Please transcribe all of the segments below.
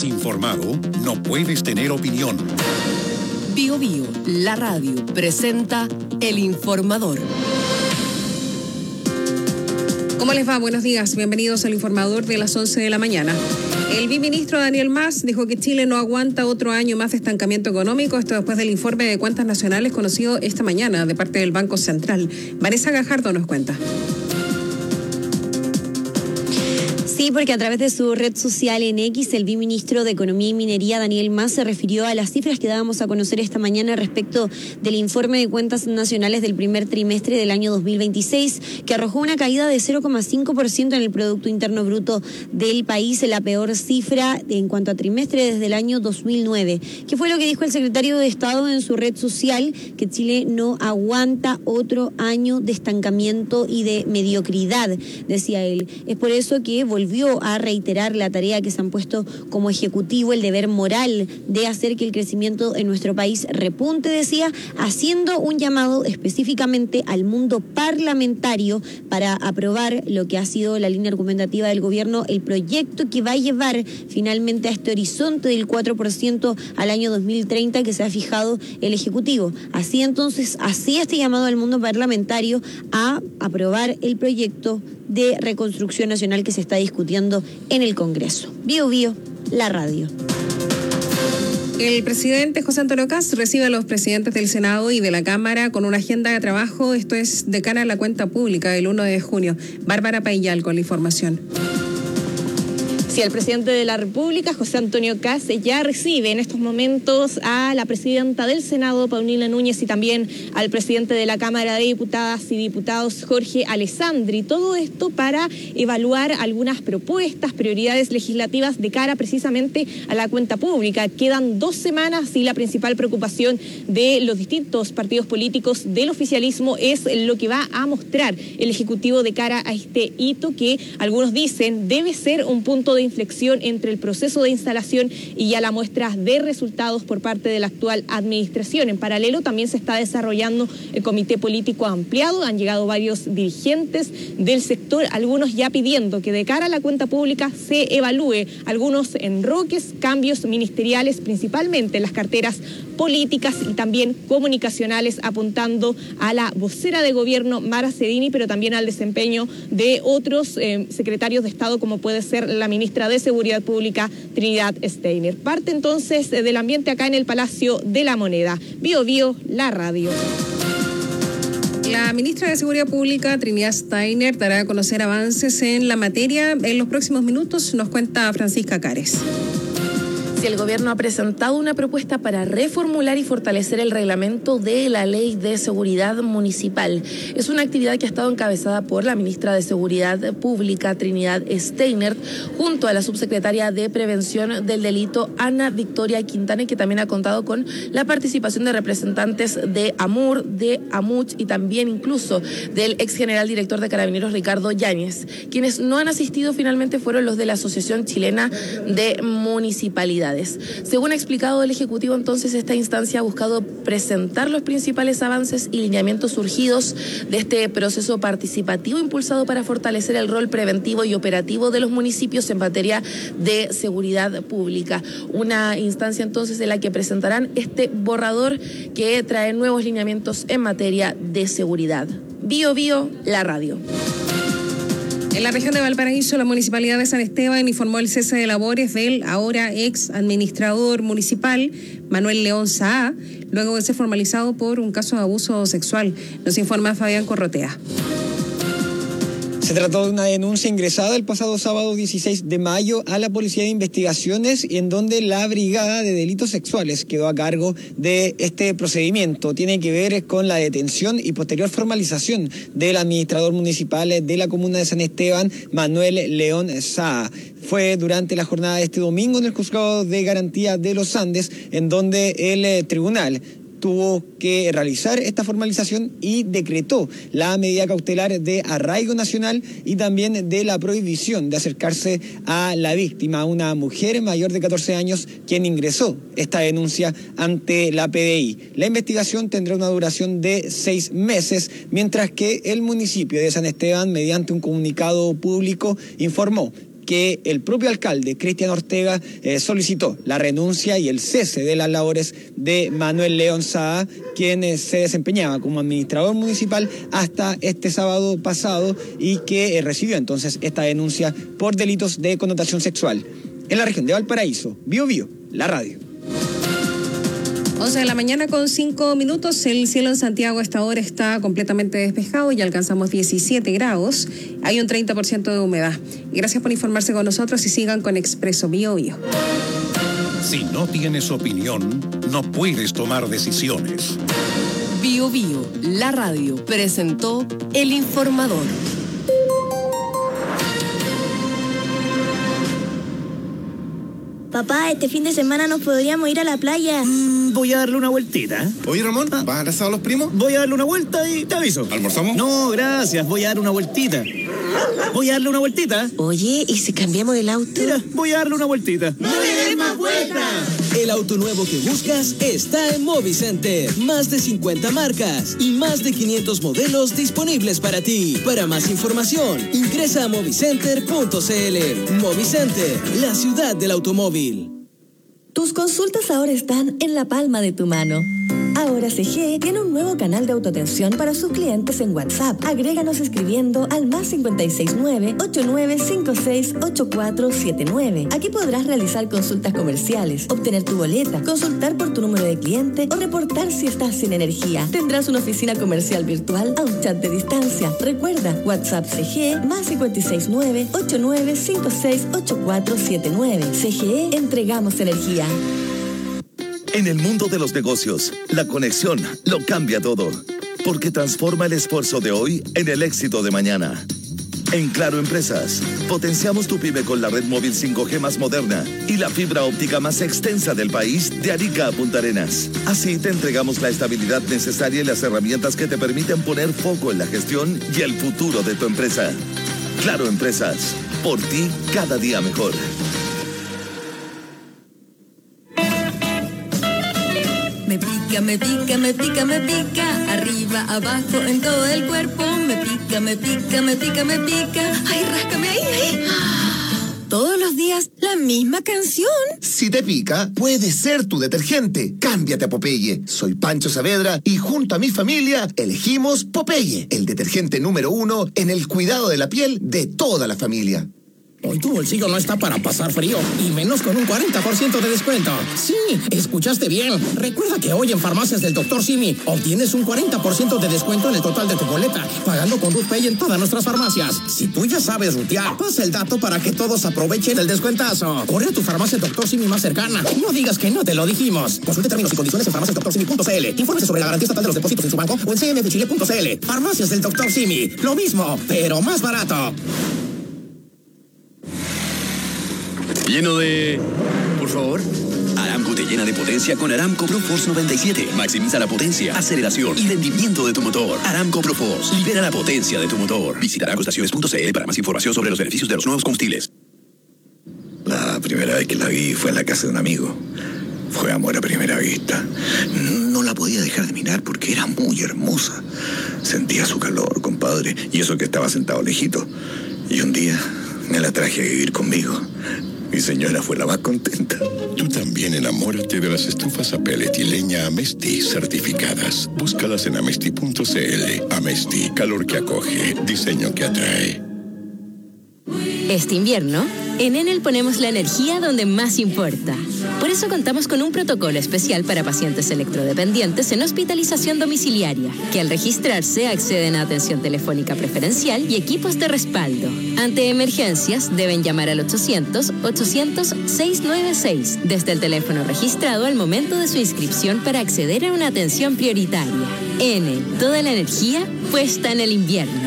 estás informado, no puedes tener opinión. Bio Bio, la radio, presenta El Informador. ¿Cómo les va? Buenos días. Bienvenidos al Informador de las 11 de la mañana. El viceministro Daniel Mas dijo que Chile no aguanta otro año más de estancamiento económico. Esto después del informe de cuentas nacionales conocido esta mañana de parte del Banco Central. Vanessa Gajardo nos cuenta. Sí, porque a través de su red social en X, el viceministro de Economía y Minería, Daniel Mas, se refirió a las cifras que dábamos a conocer esta mañana respecto del informe de cuentas nacionales del primer trimestre del año 2026, que arrojó una caída de 0,5% en el Producto Interno Bruto del país, la peor cifra en cuanto a trimestre desde el año 2009. ¿Qué fue lo que dijo el secretario de Estado en su red social? Que Chile no aguanta otro año de estancamiento y de mediocridad, decía él. Es por eso que volvió a reiterar la tarea que se han puesto como ejecutivo, el deber moral de hacer que el crecimiento en nuestro país repunte, decía, haciendo un llamado específicamente al mundo parlamentario para aprobar lo que ha sido la línea argumentativa del gobierno, el proyecto que va a llevar finalmente a este horizonte del 4% al año 2030 que se ha fijado el Ejecutivo. Así entonces, así este llamado al mundo parlamentario a aprobar el proyecto de reconstrucción nacional que se está discutiendo en el Congreso. Bio Bio, la radio. El presidente José Antonio Kast recibe a los presidentes del Senado y de la Cámara con una agenda de trabajo, esto es de cara a la cuenta pública del 1 de junio. Bárbara Paillal con la información. Sí, el presidente de la República, José Antonio Kast, ya recibe en estos momentos a la presidenta del Senado, Paulina Núñez, y también al presidente de la Cámara de Diputadas y Diputados, Jorge Alessandri. Todo esto para evaluar algunas propuestas, prioridades legislativas de cara precisamente a la cuenta pública. Quedan 2 semanas y la principal preocupación de los distintos partidos políticos del oficialismo es lo que va a mostrar el Ejecutivo de cara a este hito que algunos dicen debe ser un punto de inflexión entre el proceso de instalación y ya la muestra de resultados por parte de la actual administración. En paralelo también se está desarrollando el comité político ampliado, han llegado varios dirigentes del sector, algunos ya pidiendo que de cara a la cuenta pública se evalúe algunos enroques, cambios ministeriales, principalmente en las carteras políticas y también comunicacionales, apuntando a la vocera de gobierno Mara Cedini, pero también al desempeño de otros secretarios de Estado, como puede ser la ministra de Seguridad Pública, Trinidad Steiner. Parte entonces del ambiente acá en el Palacio de la Moneda. Bio Bio, la radio. La ministra de Seguridad Pública, Trinidad Steiner, dará a conocer avances en la materia en los próximos minutos, nos cuenta Francisca Cares. El gobierno ha presentado una propuesta para reformular y fortalecer el reglamento de la Ley de Seguridad Municipal. Es una actividad que ha estado encabezada por la ministra de Seguridad Pública, Trinidad Steiner, junto a la subsecretaria de Prevención del Delito, Ana Victoria Quintana, que también ha contado con la participación de representantes de AMUR, de AMUCH y también incluso del ex general director de Carabineros, Ricardo Yáñez. Quienes no han asistido finalmente fueron los de la Asociación Chilena de Municipalidades. Según ha explicado el Ejecutivo, entonces esta instancia ha buscado presentar los principales avances y lineamientos surgidos de este proceso participativo impulsado para fortalecer el rol preventivo y operativo de los municipios en materia de seguridad pública. Una instancia entonces en la que presentarán este borrador que trae nuevos lineamientos en materia de seguridad. Bio Bio, la radio. En la región de Valparaíso, la Municipalidad de San Esteban informó el cese de labores del ahora ex administrador municipal, Manuel León Saá, luego de ser formalizado por un caso de abuso sexual. Nos informa Fabián Corrotea. Se trató de una denuncia ingresada el pasado sábado 16 de mayo a la Policía de Investigaciones, en donde la Brigada de Delitos Sexuales quedó a cargo de este procedimiento. Tiene que ver con la detención y posterior formalización del administrador municipal de la comuna de San Esteban, Manuel León Saá. Fue durante la jornada de este domingo en el Juzgado de Garantía de los Andes, en donde el tribunal tuvo que realizar esta formalización y decretó la medida cautelar de arraigo nacional y también de la prohibición de acercarse a la víctima, una mujer mayor de 14 años, quien ingresó esta denuncia ante la PDI. La investigación tendrá una duración de 6 meses, mientras que el municipio de San Esteban, mediante un comunicado público, informó que el propio alcalde, Cristian Ortega, solicitó la renuncia y el cese de las labores de Manuel León Saá, quien se desempeñaba como administrador municipal hasta este sábado pasado y que recibió entonces esta denuncia por delitos de connotación sexual. En la región de Valparaíso, Bío Bío, la radio. 11 de la mañana con 5 minutos. El cielo en Santiago a esta hora está completamente despejado y alcanzamos 17 grados. Hay un 30% de humedad. Gracias por informarse con nosotros y sigan con Expreso Bío Bío. Si no tienes opinión, no puedes tomar decisiones. Bío Bío, la radio, presentó El Informador. Papá, este fin de semana nos podríamos ir a la playa. Voy a darle una vueltita. Oye, Ramón, ¿vas a abrazar a los primos? Voy a darle una vuelta y te aviso. ¿Almorzamos? No, gracias. Voy a darle una vueltita. Voy a darle una vueltita. Oye, ¿y si cambiamos el auto? Mira, voy a darle una vueltita. ¡No le des más vueltas! El auto nuevo que buscas está en Movicenter. Más de 50 marcas y más de 500 modelos disponibles para ti. Para más información, ingresa a movicenter.cl. Movicenter, la ciudad del automóvil. Tus consultas ahora están en la palma de tu mano. Ahora CGE tiene un nuevo canal de autoatención para sus clientes en WhatsApp. Agréganos escribiendo al +569 8956 8479. Aquí podrás realizar consultas comerciales, obtener tu boleta, consultar por tu número de cliente o reportar si estás sin energía. Tendrás una oficina comercial virtual a un chat de distancia. Recuerda, WhatsApp CGE +569 8956 8479. CGE, entregamos energía. En el mundo de los negocios, la conexión lo cambia todo, porque transforma el esfuerzo de hoy en el éxito de mañana. En Claro Empresas, potenciamos tu pyme con la red móvil 5G más moderna y la fibra óptica más extensa del país, de Arica a Punta Arenas. Así te entregamos la estabilidad necesaria y las herramientas que te permiten poner foco en la gestión y el futuro de tu empresa. Claro Empresas, por ti cada día mejor. Me pica, me pica, me pica, me pica, arriba, abajo, en todo el cuerpo. Me pica, me pica, me pica, me pica. Ay, ráscame ahí, ahí. Todos los días la misma canción. Si te pica, puede ser tu detergente. Cámbiate a Popeye. Soy Pancho Saavedra y junto a mi familia elegimos Popeye, el detergente número 1 en el cuidado de la piel de toda la familia. Hoy tu bolsillo no está para pasar frío, y menos con un 40% de descuento. Sí, escuchaste bien. Recuerda que hoy en Farmacias del Dr. Simi obtienes un 40% de descuento en el total de tu boleta, pagando con RutPay en todas nuestras farmacias. Si tú ya sabes rutear, pasa el dato para que todos aprovechen el descuentazo. Corre a tu farmacia Dr. Simi más cercana. No digas que no te lo dijimos. Consulte términos y condiciones en farmaciasdrsimi.cl. Infórmese sobre la garantía estatal de los depósitos en su banco o en cmfchile.cl. Farmacias del Dr. Simi. Lo mismo, pero más barato. Lleno de... Por favor. Aramco te llena de potencia con Aramco ProForce 97. Maximiza la potencia, aceleración y rendimiento de tu motor. Aramco ProForce. Libera la potencia de tu motor. Visita aramcoestaciones.cl para más información sobre los beneficios de los nuevos combustibles. La primera vez que la vi fue en la casa de un amigo. Fue amor a primera vista. No la podía dejar de mirar porque era muy hermosa. Sentía su calor, compadre, y eso que estaba sentado lejito. Y un día me la traje a vivir conmigo. Mi señora fue la más contenta. Tú también enamórate de las estufas a pellet y leña Amesti certificadas. Búscalas en amesti.cl. Amesti, calor que acoge, diseño que atrae. Este invierno, en Enel ponemos la energía donde más importa. Por eso contamos con un protocolo especial para pacientes electrodependientes en hospitalización domiciliaria, que al registrarse acceden a atención telefónica preferencial y equipos de respaldo. Ante emergencias, deben llamar al 800-800-696 desde el teléfono registrado al momento de su inscripción para acceder a una atención prioritaria. Enel, toda la energía puesta en el invierno.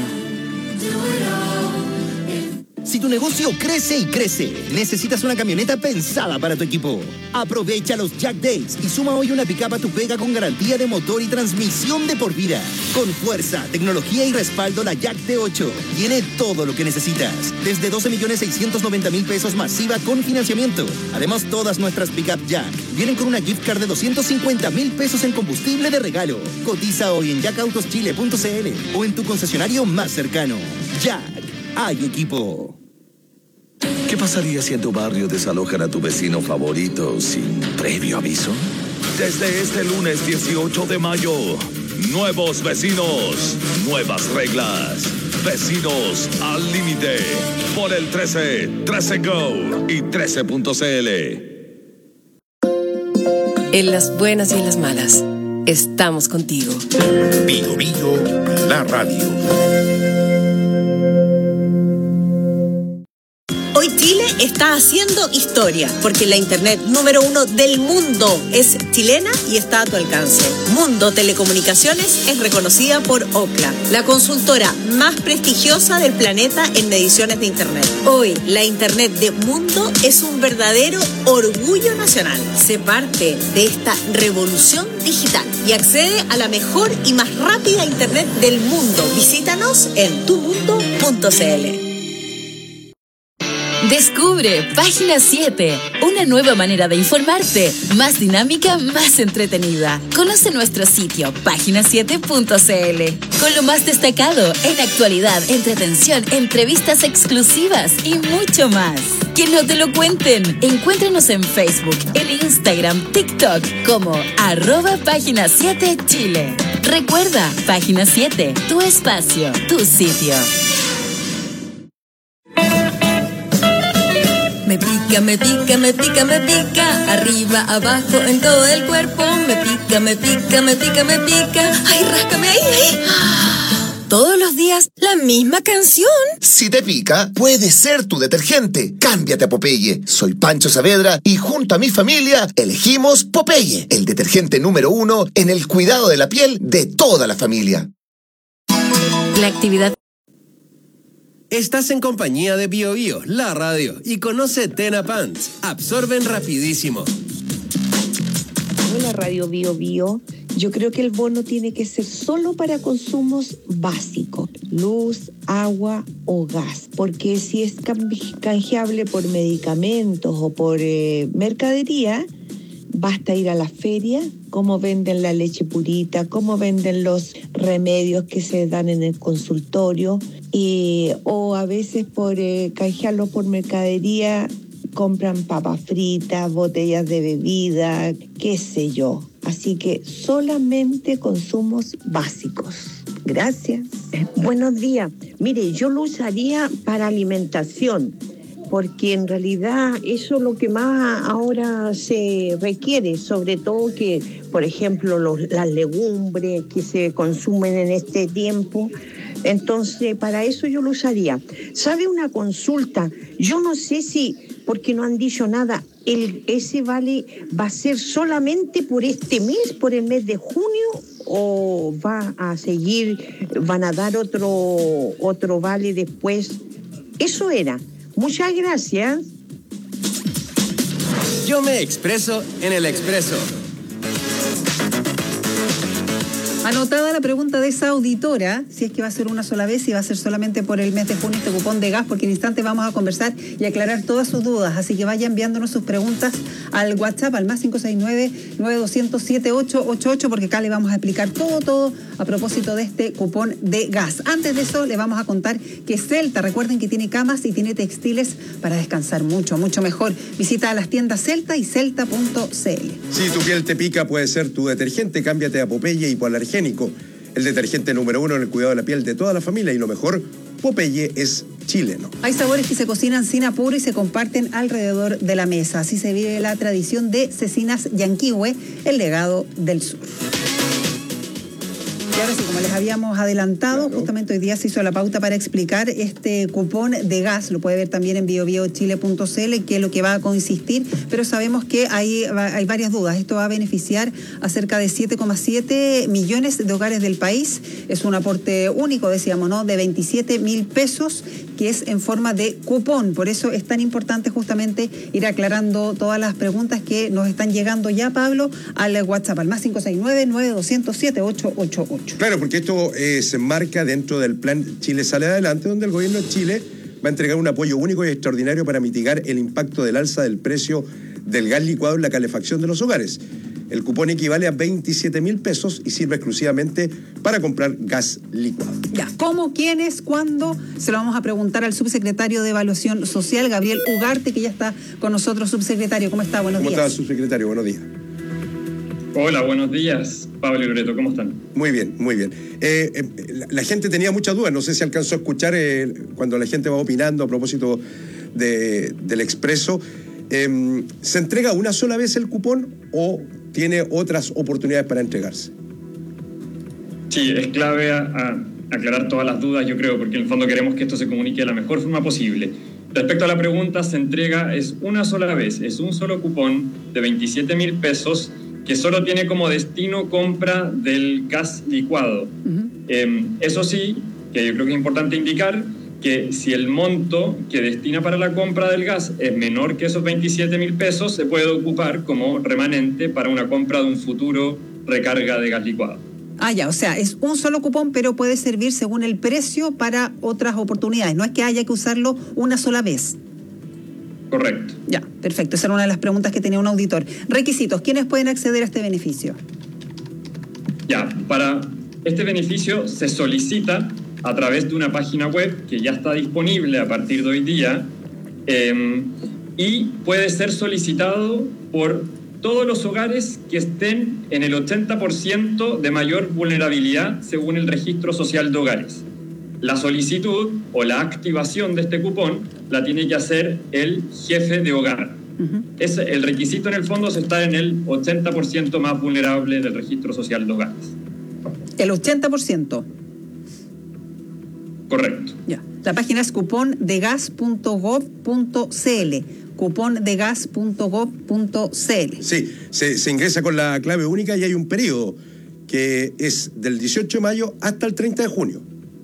Si tu negocio crece y crece, necesitas una camioneta pensada para tu equipo. Aprovecha los Jack Days y suma hoy una pick-up a tu pega con garantía de motor y transmisión de por vida. Con fuerza, tecnología y respaldo, la Jack D8 tiene todo lo que necesitas. Desde 12.690.000 pesos masiva con financiamiento. Además, todas nuestras pick-up Jack vienen con una gift card de 250.000 pesos en combustible de regalo. Cotiza hoy en jacautoschile.cl o en tu concesionario más cercano. Jack, hay equipo. ¿Qué pasaría si en tu barrio desalojan a tu vecino favorito sin previo aviso? Desde este lunes 18 de mayo, nuevos vecinos, nuevas reglas. Vecinos al límite. Por el 13, 13 Go y 13.cl. En las buenas y en las malas, estamos contigo. Bio Bio, la radio. Hoy Chile está haciendo historia, porque la internet número 1 del mundo es chilena y está a tu alcance. Mundo Telecomunicaciones es reconocida por Ookla, la consultora más prestigiosa del planeta en mediciones de internet. Hoy, la internet de Mundo es un verdadero orgullo nacional. Sé parte de esta revolución digital y accede a la mejor y más rápida internet del mundo. Visítanos en tumundo.cl. Descubre Página 7, una nueva manera de informarte, más dinámica, más entretenida. Conoce nuestro sitio, página7.cl, con lo más destacado en actualidad, entretención, entrevistas exclusivas y mucho más. Que no te lo cuenten. Encuéntranos en Facebook, en Instagram, TikTok como @Página7Chile. Recuerda, Página 7, tu espacio, tu sitio. Me pica, me pica, me pica, me pica, arriba, abajo, en todo el cuerpo. Me pica, me pica, me pica, me pica. Ay, ráscame ahí, ahí. Todos los días la misma canción. Si te pica, puede ser tu detergente. Cámbiate a Popeye. Soy Pancho Saavedra y junto a mi familia elegimos Popeye, el detergente número 1 en el cuidado de la piel de toda la familia. La actividad. Estás en compañía de Bio Bio, la radio, y conoce Tena Pants. Absorben rapidísimo. Hola Radio Bio Bio. Yo creo que el bono tiene que ser solo para consumos básicos, luz, agua o gas, porque si es canjeable por medicamentos o por mercadería, basta ir a la feria, cómo venden la leche purita, cómo venden los remedios que se dan en el consultorio, o a veces por canjearlos por mercadería, compran papas fritas, botellas de bebida, qué sé yo. Así que solamente consumos básicos. Gracias. Buenos días. Mire, yo lo usaría para alimentación, porque en realidad eso es lo que más ahora se requiere, sobre todo que, por ejemplo, las legumbres que se consumen en este tiempo. Entonces, para eso yo lo usaría. ¿Sabe una consulta? Yo no sé si, porque no han dicho nada, ese vale va a ser solamente por este mes, por el mes de junio, o va a seguir, van a dar otro vale después. Eso era. Muchas gracias. Yo me expreso en el Expreso. Anotada la pregunta de esa auditora, si es que va a ser una sola vez y va a ser solamente por el mes de junio este cupón de gas, porque en instante vamos a conversar y aclarar todas sus dudas. Así que vaya enviándonos sus preguntas al WhatsApp, al más 569-9200-7888, porque acá le vamos a explicar todo a propósito de este cupón de gas. Antes de eso, le vamos a contar que Celta, recuerden que tiene camas y tiene textiles para descansar mucho mejor. Visita las tiendas Celta y celta.cl. Si tu piel te pica, puede ser tu detergente. Cámbiate a Popeye Hipoalergénico, el detergente número 1 en el cuidado de la piel de toda la familia, y lo mejor, Popeye es chileno. Hay sabores que se cocinan sin apuro y se comparten alrededor de la mesa. Así se vive la tradición de Cecinas Yanquihue, el legado del sur. Y ahora sí, como les habíamos adelantado, justamente hoy día se hizo la pauta para explicar este cupón de gas. Lo puede ver también en biobiochile.cl, que es lo que va a consistir, pero sabemos que hay varias dudas. Esto va a beneficiar a cerca de 7,7 millones de hogares del país. Es un aporte único, decíamos, ¿no?, de 27.000 pesos, que es en forma de cupón. Por eso es tan importante justamente ir aclarando todas las preguntas que nos están llegando ya, Pablo, al WhatsApp, al más 569-9200-7888. Claro, porque esto se enmarca dentro del plan Chile Sale Adelante, donde el gobierno de Chile va a entregar un apoyo único y extraordinario para mitigar el impacto del alza del precio del gas licuado en la calefacción de los hogares. El cupón equivale a 27.000 pesos y sirve exclusivamente para comprar gas licuado. Ya, ¿cómo, quiénes, cuándo? Se lo vamos a preguntar al subsecretario de Evaluación Social, Gabriel Ugarte, que ya está con nosotros. Subsecretario, ¿cómo está? Buenos días. ¿Cómo está, subsecretario? Buenos días. Hola, buenos días, Pablo y Loreto, ¿cómo están? Muy bien, muy bien. La gente tenía muchas dudas, no sé si alcanzó a escuchar cuando la gente va opinando a propósito del Expreso. ¿Se entrega una sola vez el cupón o tiene otras oportunidades para entregarse? Sí, es clave aclarar todas las dudas, yo creo, porque en el fondo queremos que esto se comunique de la mejor forma posible. Respecto a la pregunta, se entrega es una sola vez, es un solo cupón de 27.000 pesos que solo tiene como destino compra del gas licuado. Eso sí, que yo creo que es importante indicar que si el monto que destina para la compra del gas es menor que esos 27.000 pesos, se puede ocupar como remanente para una compra de un futuro recarga de gas licuado. Ah, ya, o sea, es un solo cupón, pero puede servir según el precio para otras oportunidades. No es que haya que usarlo una sola vez. Correcto. Ya, perfecto. Esa era una de las preguntas que tenía un auditor. Requisitos, ¿quiénes pueden acceder a este beneficio? Ya, para este beneficio se solicita a través de una página web que ya está disponible a partir de hoy día y puede ser solicitado por todos los hogares que estén en el 80% de mayor vulnerabilidad según el Registro Social de Hogares. La solicitud o la activación de este cupón la tiene que hacer el jefe de hogar. El requisito en el fondo es estar en el 80% más vulnerable del Registro Social de Hogares. ¿El 80%? Correcto. Ya. La página es cupondegas.gov.cl. cupondegas.gov.cl. Sí, se ingresa con la clave única y hay un periodo que es del 18 de mayo hasta el 30 de junio.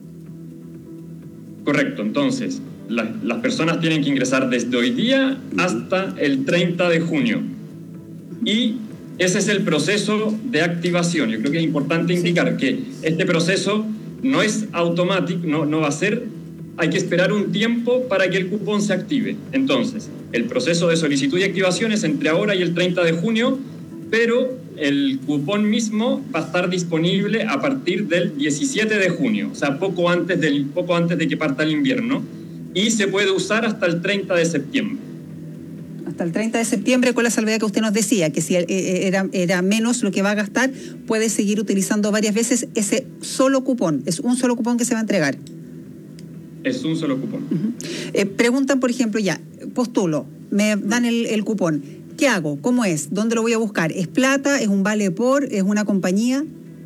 Correcto, entonces las personas tienen que ingresar desde hoy día hasta el 30 de junio. Y ese es el proceso de activación. Yo creo que es importante indicar que este proceso no es automático, no va a ser, hay que esperar un tiempo para que el cupón se active. Entonces, el proceso de solicitud y activación es entre ahora y el 30 de junio, pero el cupón mismo va a estar disponible a partir del 17 de junio, o sea, poco antes de que parta el invierno, y se puede usar hasta el 30 de septiembre. Hasta el 30 de septiembre, con la salvedad que usted nos decía, que si era menos lo que va a gastar, puede seguir utilizando varias veces ese solo cupón. Es un solo cupón que se va a entregar. Es un solo cupón. Preguntan, por ejemplo, ya, postulo, me dan el cupón. ¿Qué hago? ¿Cómo es? ¿Dónde lo voy a buscar? ¿Es plata? ¿Es un vale por? ¿Es una compañía?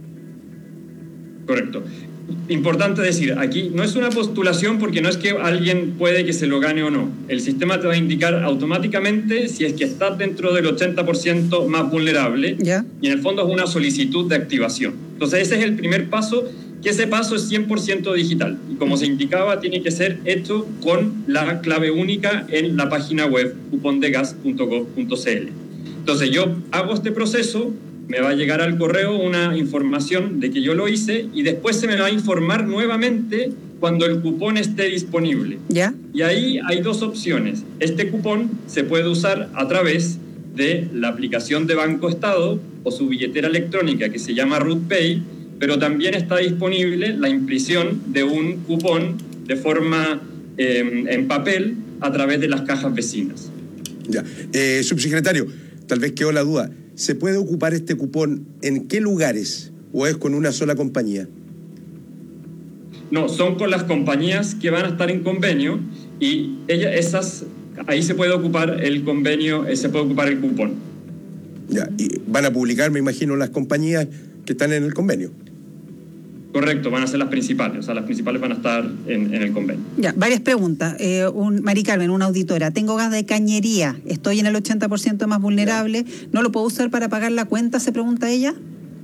Correcto. Importante decir, aquí no es una postulación porque no es que alguien puede que se lo gane o no. El sistema te va a indicar automáticamente si es que estás dentro del 80% más vulnerable. ¿Ya? Y en el fondo es una solicitud de activación. Entonces ese es el primer paso, que ese paso es 100% digital. Y como se indicaba, tiene que ser hecho con la clave única en la página web cupondegas.gov.cl. Entonces yo hago este proceso, me va a llegar al correo una información de que yo lo hice y después se me va a informar nuevamente cuando el cupón esté disponible. ¿Ya? Y ahí hay dos opciones. Este cupón se puede usar a través de la aplicación de Banco Estado o su billetera electrónica que se llama RootPay, pero también está disponible la impresión de un cupón de forma en papel a través de las cajas vecinas. Ya. Subsecretario, tal vez quedó la duda. ¿Se puede ocupar este cupón en qué lugares o es con una sola compañía? No, son con las compañías que van a estar en convenio y ahí se puede ocupar el convenio, se puede ocupar el cupón. Ya, y van a publicar, me imagino, las compañías que están en el convenio. Correcto, van a ser las principales, o sea, las principales van a estar en el convenio. Ya, varias preguntas. Mari Carmen, una auditora, tengo gas de cañería, estoy en el 80% más vulnerable, ¿no lo puedo usar para pagar la cuenta?, se pregunta ella.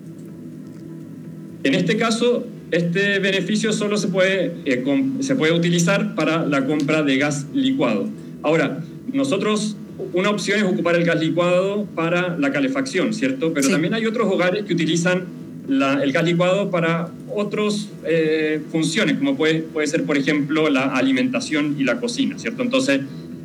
En este caso, este beneficio solo se puede utilizar para la compra de gas licuado. Ahora, nosotros, una opción es ocupar el gas licuado para la calefacción, ¿cierto? Pero también hay otros hogares que utilizan el gas licuado para otras funciones, como puede ser, por ejemplo, la alimentación y la cocina, ¿cierto? Entonces,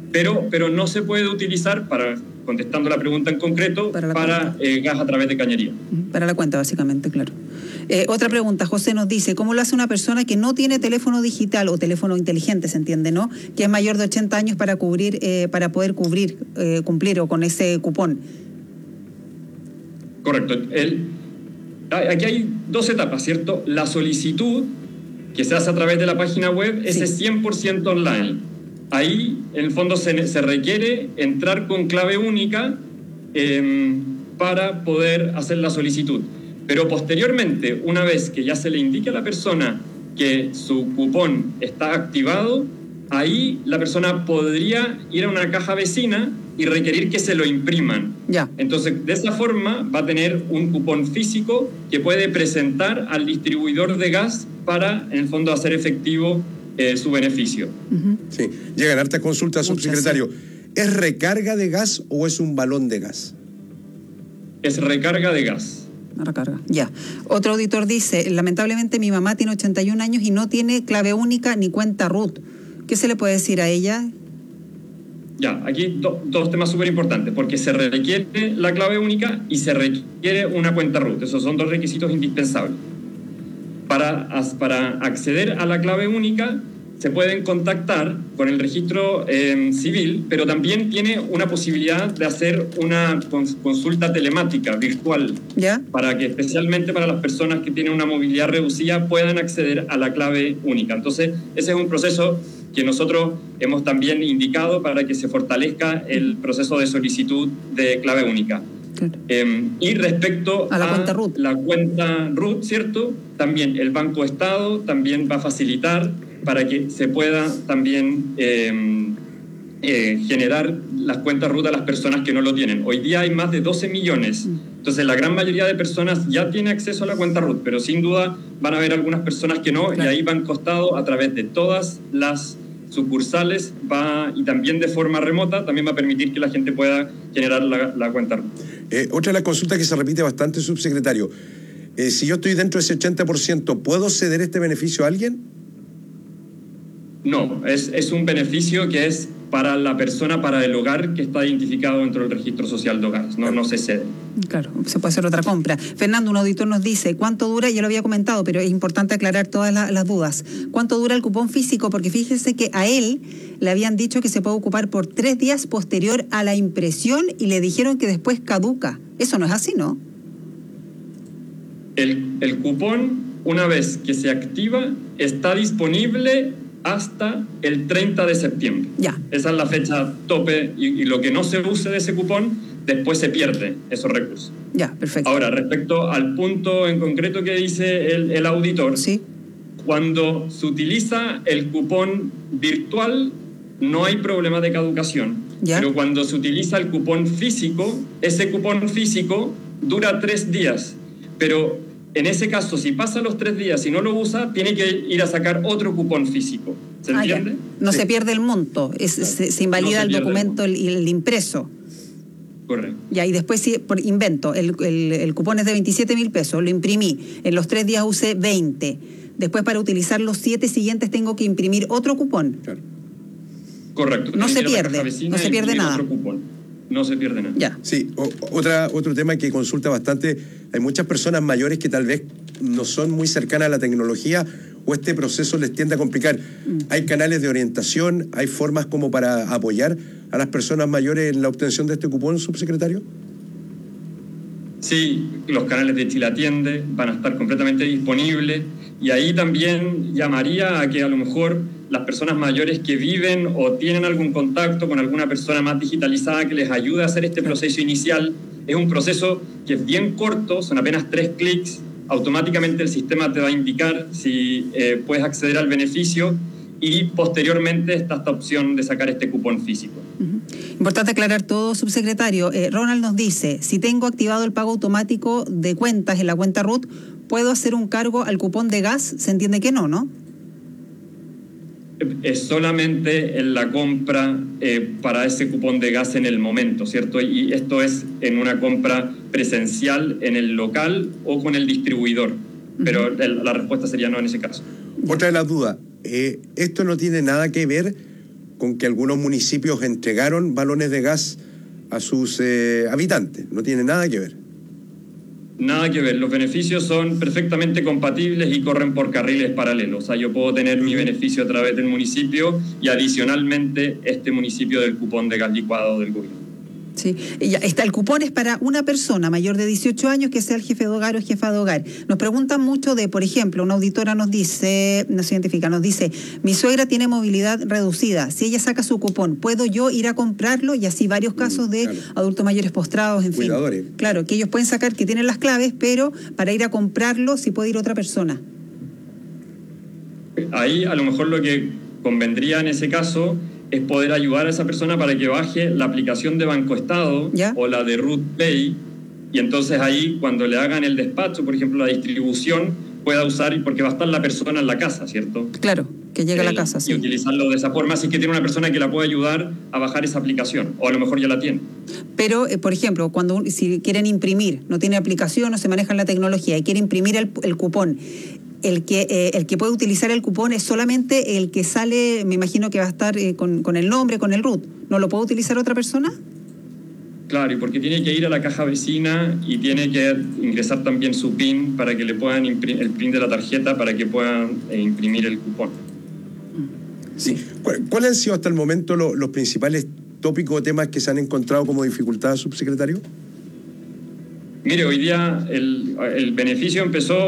pero no se puede utilizar contestando la pregunta en concreto, para gas a través de cañería. Para la cuenta, básicamente, claro. Otra pregunta, José nos dice, ¿cómo lo hace una persona que no tiene teléfono digital o teléfono inteligente, se entiende, ¿no? Que es mayor de 80 años para poder cumplir con ese cupón. Correcto. Aquí hay dos etapas, ¿cierto? La solicitud, que se hace a través de la página web, es 100% online. Ahí, en el fondo, se requiere entrar con clave única para poder hacer la solicitud. Pero posteriormente, una vez que ya se le indique a la persona que su cupón está activado, ahí la persona podría ir a una caja vecina y requerir que se lo impriman. Ya. Entonces, de esa forma va a tener un cupón físico que puede presentar al distribuidor de gas para, en el fondo, hacer efectivo su beneficio. Sí. Llegan hartas consultas, subsecretario. ¿Es recarga de gas o es un balón de gas? Es recarga de gas. Recarga, ya. Otro auditor dice, lamentablemente mi mamá tiene 81 años y no tiene clave única ni cuenta RUT. ¿Qué se le puede decir a ella? Ya, aquí dos temas súper importantes, porque se requiere la clave única y se requiere una cuenta RUT. Esos son dos requisitos indispensables. Para acceder a la clave única, se pueden contactar con el registro civil, pero también tiene una posibilidad de hacer una consulta telemática virtual, ¿ya? Para que especialmente para las personas que tienen una movilidad reducida puedan acceder a la clave única. Entonces, ese es un proceso que nosotros hemos también indicado para que se fortalezca el proceso de solicitud de clave única. Claro. Y respecto a la cuenta RUT, ¿cierto? También el Banco Estado también va a facilitar para que se pueda también generar las cuentas RUT a las personas que no lo tienen. Hoy día hay más de 12 millones. Entonces, la gran mayoría de personas ya tiene acceso a la cuenta RUT, pero sin duda van a haber algunas personas que no, claro. Y ahí Banco Estado, a través de todas las sucursales, y también de forma remota, también va a permitir que la gente pueda generar la cuenta RUT. Otra de las consultas que se repite bastante, subsecretario. Si yo estoy dentro de ese 80%, ¿puedo ceder este beneficio a alguien? No, es un beneficio que es para la persona, para el hogar que está identificado dentro del registro social de hogares. No se cede. Claro, se puede hacer otra compra. Fernando, un auditor nos dice, ¿cuánto dura? Ya lo había comentado, pero es importante aclarar todas las dudas. ¿Cuánto dura el cupón físico? Porque fíjese que a él le habían dicho que se puede ocupar por 3 días posterior a la impresión y le dijeron que después caduca. Eso no es así, ¿no? El cupón, una vez que se activa, está disponible hasta el 30 de septiembre. Ya. Esa es la fecha tope y lo que no se use de ese cupón, después se pierde esos recursos. Ya, perfecto. Ahora, respecto al punto en concreto que dice el auditor, sí. Cuando se utiliza el cupón virtual, no hay problema de caducación. Ya. Pero cuando se utiliza el cupón físico, ese cupón físico dura 3 días. Pero en ese caso, si pasa los 3 días y no lo usa, tiene que ir a sacar otro cupón físico. ¿Se entiende? Ya. No se pierde el monto, se invalida el documento, el impreso. Correcto. Ya, y después, por invento, el cupón es de 27.000 pesos, lo imprimí. En los 3 días usé 20. Después, para utilizar los 7 siguientes, tengo que imprimir otro cupón. Claro. Correcto. No se pierde nada. No se pierde nada. Ya. Sí, otro tema que consulta bastante, hay muchas personas mayores que tal vez no son muy cercanas a la tecnología o este proceso les tiende a complicar. ¿Hay canales de orientación, hay formas como para apoyar a las personas mayores en la obtención de este cupón, subsecretario? Sí, los canales de Chile Atiende van a estar completamente disponibles y ahí también llamaría a que a lo mejor las personas mayores que viven o tienen algún contacto con alguna persona más digitalizada que les ayude a hacer este proceso inicial. Es un proceso que es bien corto, son apenas 3 clics, automáticamente el sistema te va a indicar si puedes acceder al beneficio y posteriormente está esta opción de sacar este cupón físico. Importante aclarar todo, subsecretario. Ronald nos dice, si tengo activado el pago automático de cuentas en la cuenta RUT, ¿puedo hacer un cargo al cupón de gas? Se entiende que no, ¿no? Es solamente en la compra para ese cupón de gas en el momento, ¿cierto? Y esto es en una compra presencial en el local o con el distribuidor. Pero la respuesta sería no en ese caso. Otra de las dudas, esto no tiene nada que ver con que algunos municipios entregaron balones de gas a sus habitantes. No tiene nada que ver. Nada que ver, los beneficios son perfectamente compatibles y corren por carriles paralelos. O sea, yo puedo tener mi beneficio a través del municipio y adicionalmente este municipio del cupón de gas licuado del gobierno. Sí, ya está. El cupón es para una persona mayor de 18 años que sea el jefe de hogar o jefa de hogar. Nos preguntan mucho de, por ejemplo, una auditora nos dice, mi suegra tiene movilidad reducida. Si ella saca su cupón, ¿puedo yo ir a comprarlo? Y así varios casos de adultos mayores postrados, en Cuidadores. fin. Claro, que ellos pueden sacar, que tienen las claves, pero para ir a comprarlo sí puede ir otra persona. Ahí a lo mejor lo que convendría en ese caso es poder ayudar a esa persona para que baje la aplicación de Banco Estado o la de Ruth Pay, y entonces ahí cuando le hagan el despacho, por ejemplo la distribución, pueda usar, porque va a estar la persona en la casa, ¿cierto? Claro, que llegue a la casa, sí. Y utilizarlo de esa forma, así que tiene una persona que la puede ayudar a bajar esa aplicación, o a lo mejor ya la tiene. Pero, por ejemplo, si quieren imprimir, no tiene aplicación, no se maneja en la tecnología y quiere imprimir el cupón, el que puede utilizar el cupón es solamente el que sale, me imagino que va a estar con el nombre, con el RUT. ¿No lo puede utilizar otra persona? Claro, y porque tiene que ir a la caja vecina y tiene que ingresar también su PIN para que le puedan imprimir el PIN de la tarjeta para que puedan imprimir el cupón. Sí. ¿Cuáles han sido hasta el momento los principales tópicos o temas que se han encontrado como dificultad, subsecretario? Mire, hoy día el beneficio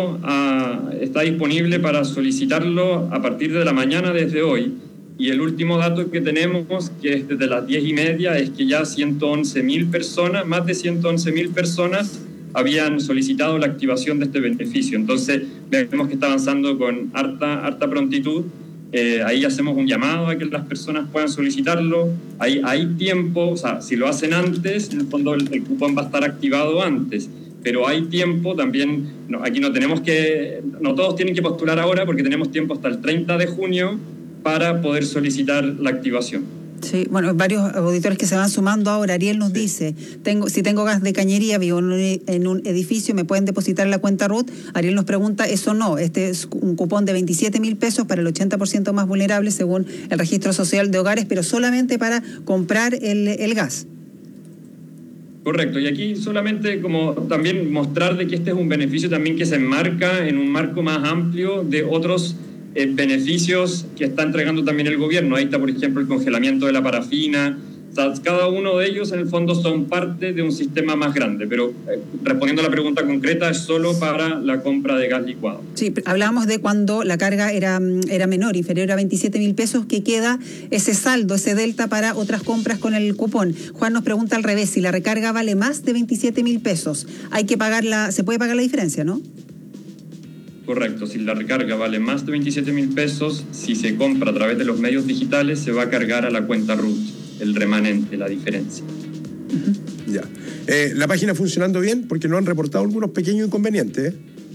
está disponible para solicitarlo a partir de la mañana desde hoy. Y el último dato que tenemos, que es desde las 10:30, es que ya 111.000 personas, más de 111.000 personas, habían solicitado la activación de este beneficio. Entonces, vemos que está avanzando con harta prontitud. Ahí hacemos un llamado a que las personas puedan solicitarlo. Ahí hay tiempo, o sea, si lo hacen antes, en el fondo el cupón va a estar activado antes. Pero hay tiempo también, aquí no todos tienen que postular ahora porque tenemos tiempo hasta el 30 de junio para poder solicitar la activación. Sí, bueno, varios auditores que se van sumando ahora. Ariel nos dice, si tengo gas de cañería, vivo en un edificio, ¿me pueden depositar en la cuenta RUT? Ariel nos pregunta, eso no, este es un cupón de 27.000 pesos para el 80% más vulnerable según el Registro Social de Hogares, pero solamente para comprar el gas. Correcto, y aquí solamente como también mostrar de que este es un beneficio también que se enmarca en un marco más amplio de otros beneficios que está entregando también el gobierno. Ahí está, por ejemplo, el congelamiento de la parafina. O sea, cada uno de ellos, en el fondo, son parte de un sistema más grande. Pero respondiendo a la pregunta concreta, es solo para la compra de gas licuado. Sí, hablábamos de cuando la carga era menor, inferior a 27.000 pesos, que queda ese saldo, ese delta para otras compras con el cupón. Juan nos pregunta al revés, si la recarga vale más de 27.000 pesos, se puede pagar la diferencia, ¿no? Correcto, si la recarga vale más de 27.000 pesos, si se compra a través de los medios digitales, se va a cargar a la cuenta RUT el remanente, la diferencia. Ya. ¿La página funcionando bien? Porque nos han reportado algunos pequeños inconvenientes.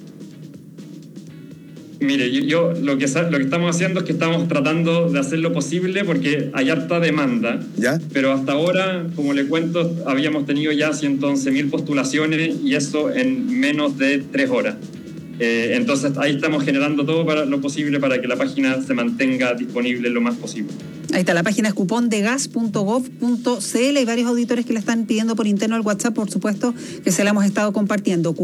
Mire, lo que estamos haciendo es que estamos tratando de hacer lo posible porque hay harta demanda. ¿Ya? Pero hasta ahora, como le cuento, habíamos tenido ya 111.000 postulaciones y eso en menos de 3 horas. Entonces ahí estamos generando todo para lo posible para que la página se mantenga disponible lo más posible. Ahí está, la página es cupondegas.gov.cl. Hay varios auditores que la están pidiendo por interno al WhatsApp, por supuesto, que se la hemos estado compartiendo.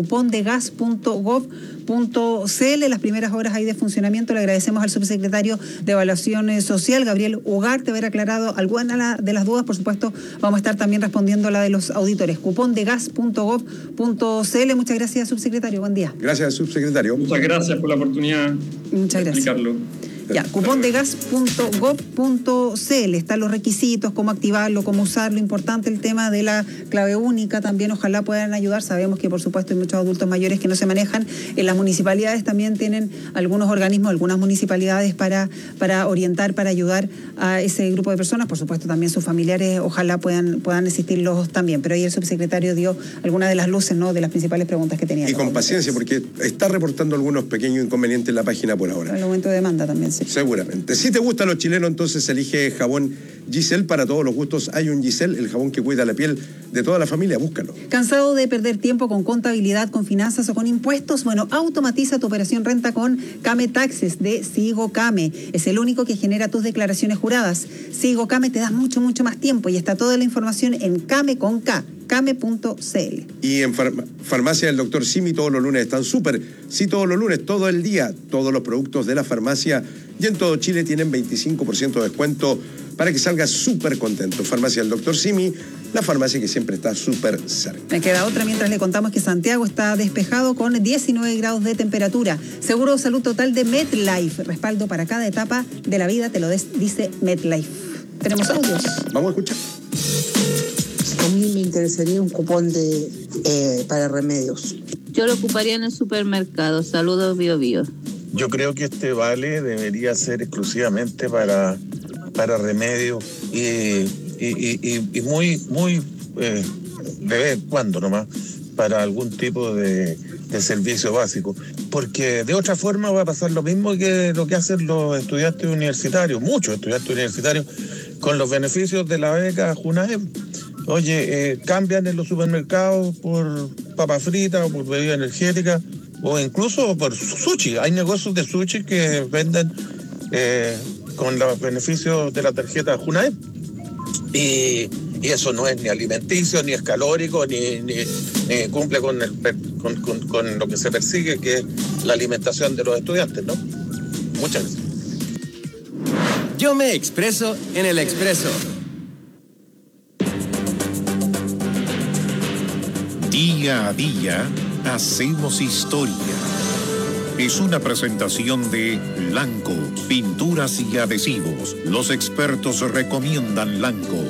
Cupondegas.gov.cl, las primeras horas ahí de funcionamiento. Le agradecemos al subsecretario de Evaluación Social, Gabriel Ugarte, haber aclarado alguna de las dudas. Por supuesto, vamos a estar también respondiendo a la de los auditores. Cupondegas.gov.cl. Muchas gracias, subsecretario. Buen día. Gracias, subsecretario. Muchas gracias por la oportunidad de explicarlo. Ya, cupondegas.gov.cl, están los requisitos, cómo activarlo, cómo usarlo. Importante el tema de la clave única, también ojalá puedan ayudar. Sabemos que por supuesto hay muchos adultos mayores que no se manejan. En las municipalidades también tienen algunos organismos, algunas municipalidades para orientar, para ayudar a ese grupo de personas. Por supuesto también sus familiares, ojalá puedan asistirlos también. Pero ahí el subsecretario dio algunas de las luces, ¿no?, de las principales preguntas que tenía. Y con paciencia, porque está reportando algunos pequeños inconvenientes en la página por ahora. El aumento de demanda también, sí. parece. Seguramente. Si te gustan los chilenos, entonces elige jabón Giselle. Para todos los gustos hay un Giselle, el jabón que cuida la piel de toda la familia. Búscalo. ¿Cansado de perder tiempo con contabilidad, con finanzas o con impuestos? Bueno, automatiza tu operación renta con Came Taxes de Sigo Came. Es el único que genera tus declaraciones juradas. Sigo Came te da mucho más tiempo y está toda la información en Came con K. Came.cl. Y en Farmacia del Dr. Simi todos los lunes están súper. Sí, todos los lunes, todo el día. Todos los productos de la farmacia y en todo Chile tienen 25% de descuento para que salgas súper contento. Farmacia del Dr. Simi, la farmacia que siempre está súper cerca. Me queda otra mientras le contamos que Santiago está despejado con 19 grados de temperatura. Seguro de salud total de MetLife. Respaldo para cada etapa de la vida, te lo dice MetLife. Tenemos audios. Vamos a escuchar. A mí me interesaría un cupón para remedios. Yo lo ocuparía en el supermercado. Saludos, Bio Bio. Yo creo que este vale debería ser exclusivamente para remedios y muy de vez en cuando nomás para algún tipo de servicio básico, porque de otra forma va a pasar lo mismo que lo que hacen los estudiantes universitarios, muchos estudiantes universitarios con los beneficios de la beca Junaep. Oye, cambian en los supermercados por papas fritas o por bebida energética o incluso por sushi. Hay negocios de sushi que venden con los beneficios de la tarjeta Junaep. Y eso no es ni alimenticio, ni es calórico, ni cumple con lo que se persigue, que es la alimentación de los estudiantes, ¿no? Muchas gracias. Yo me expreso en el Expreso. Día a día hacemos historia. Es una presentación de Lanco, pinturas y adhesivos. Los expertos recomiendan Lanco.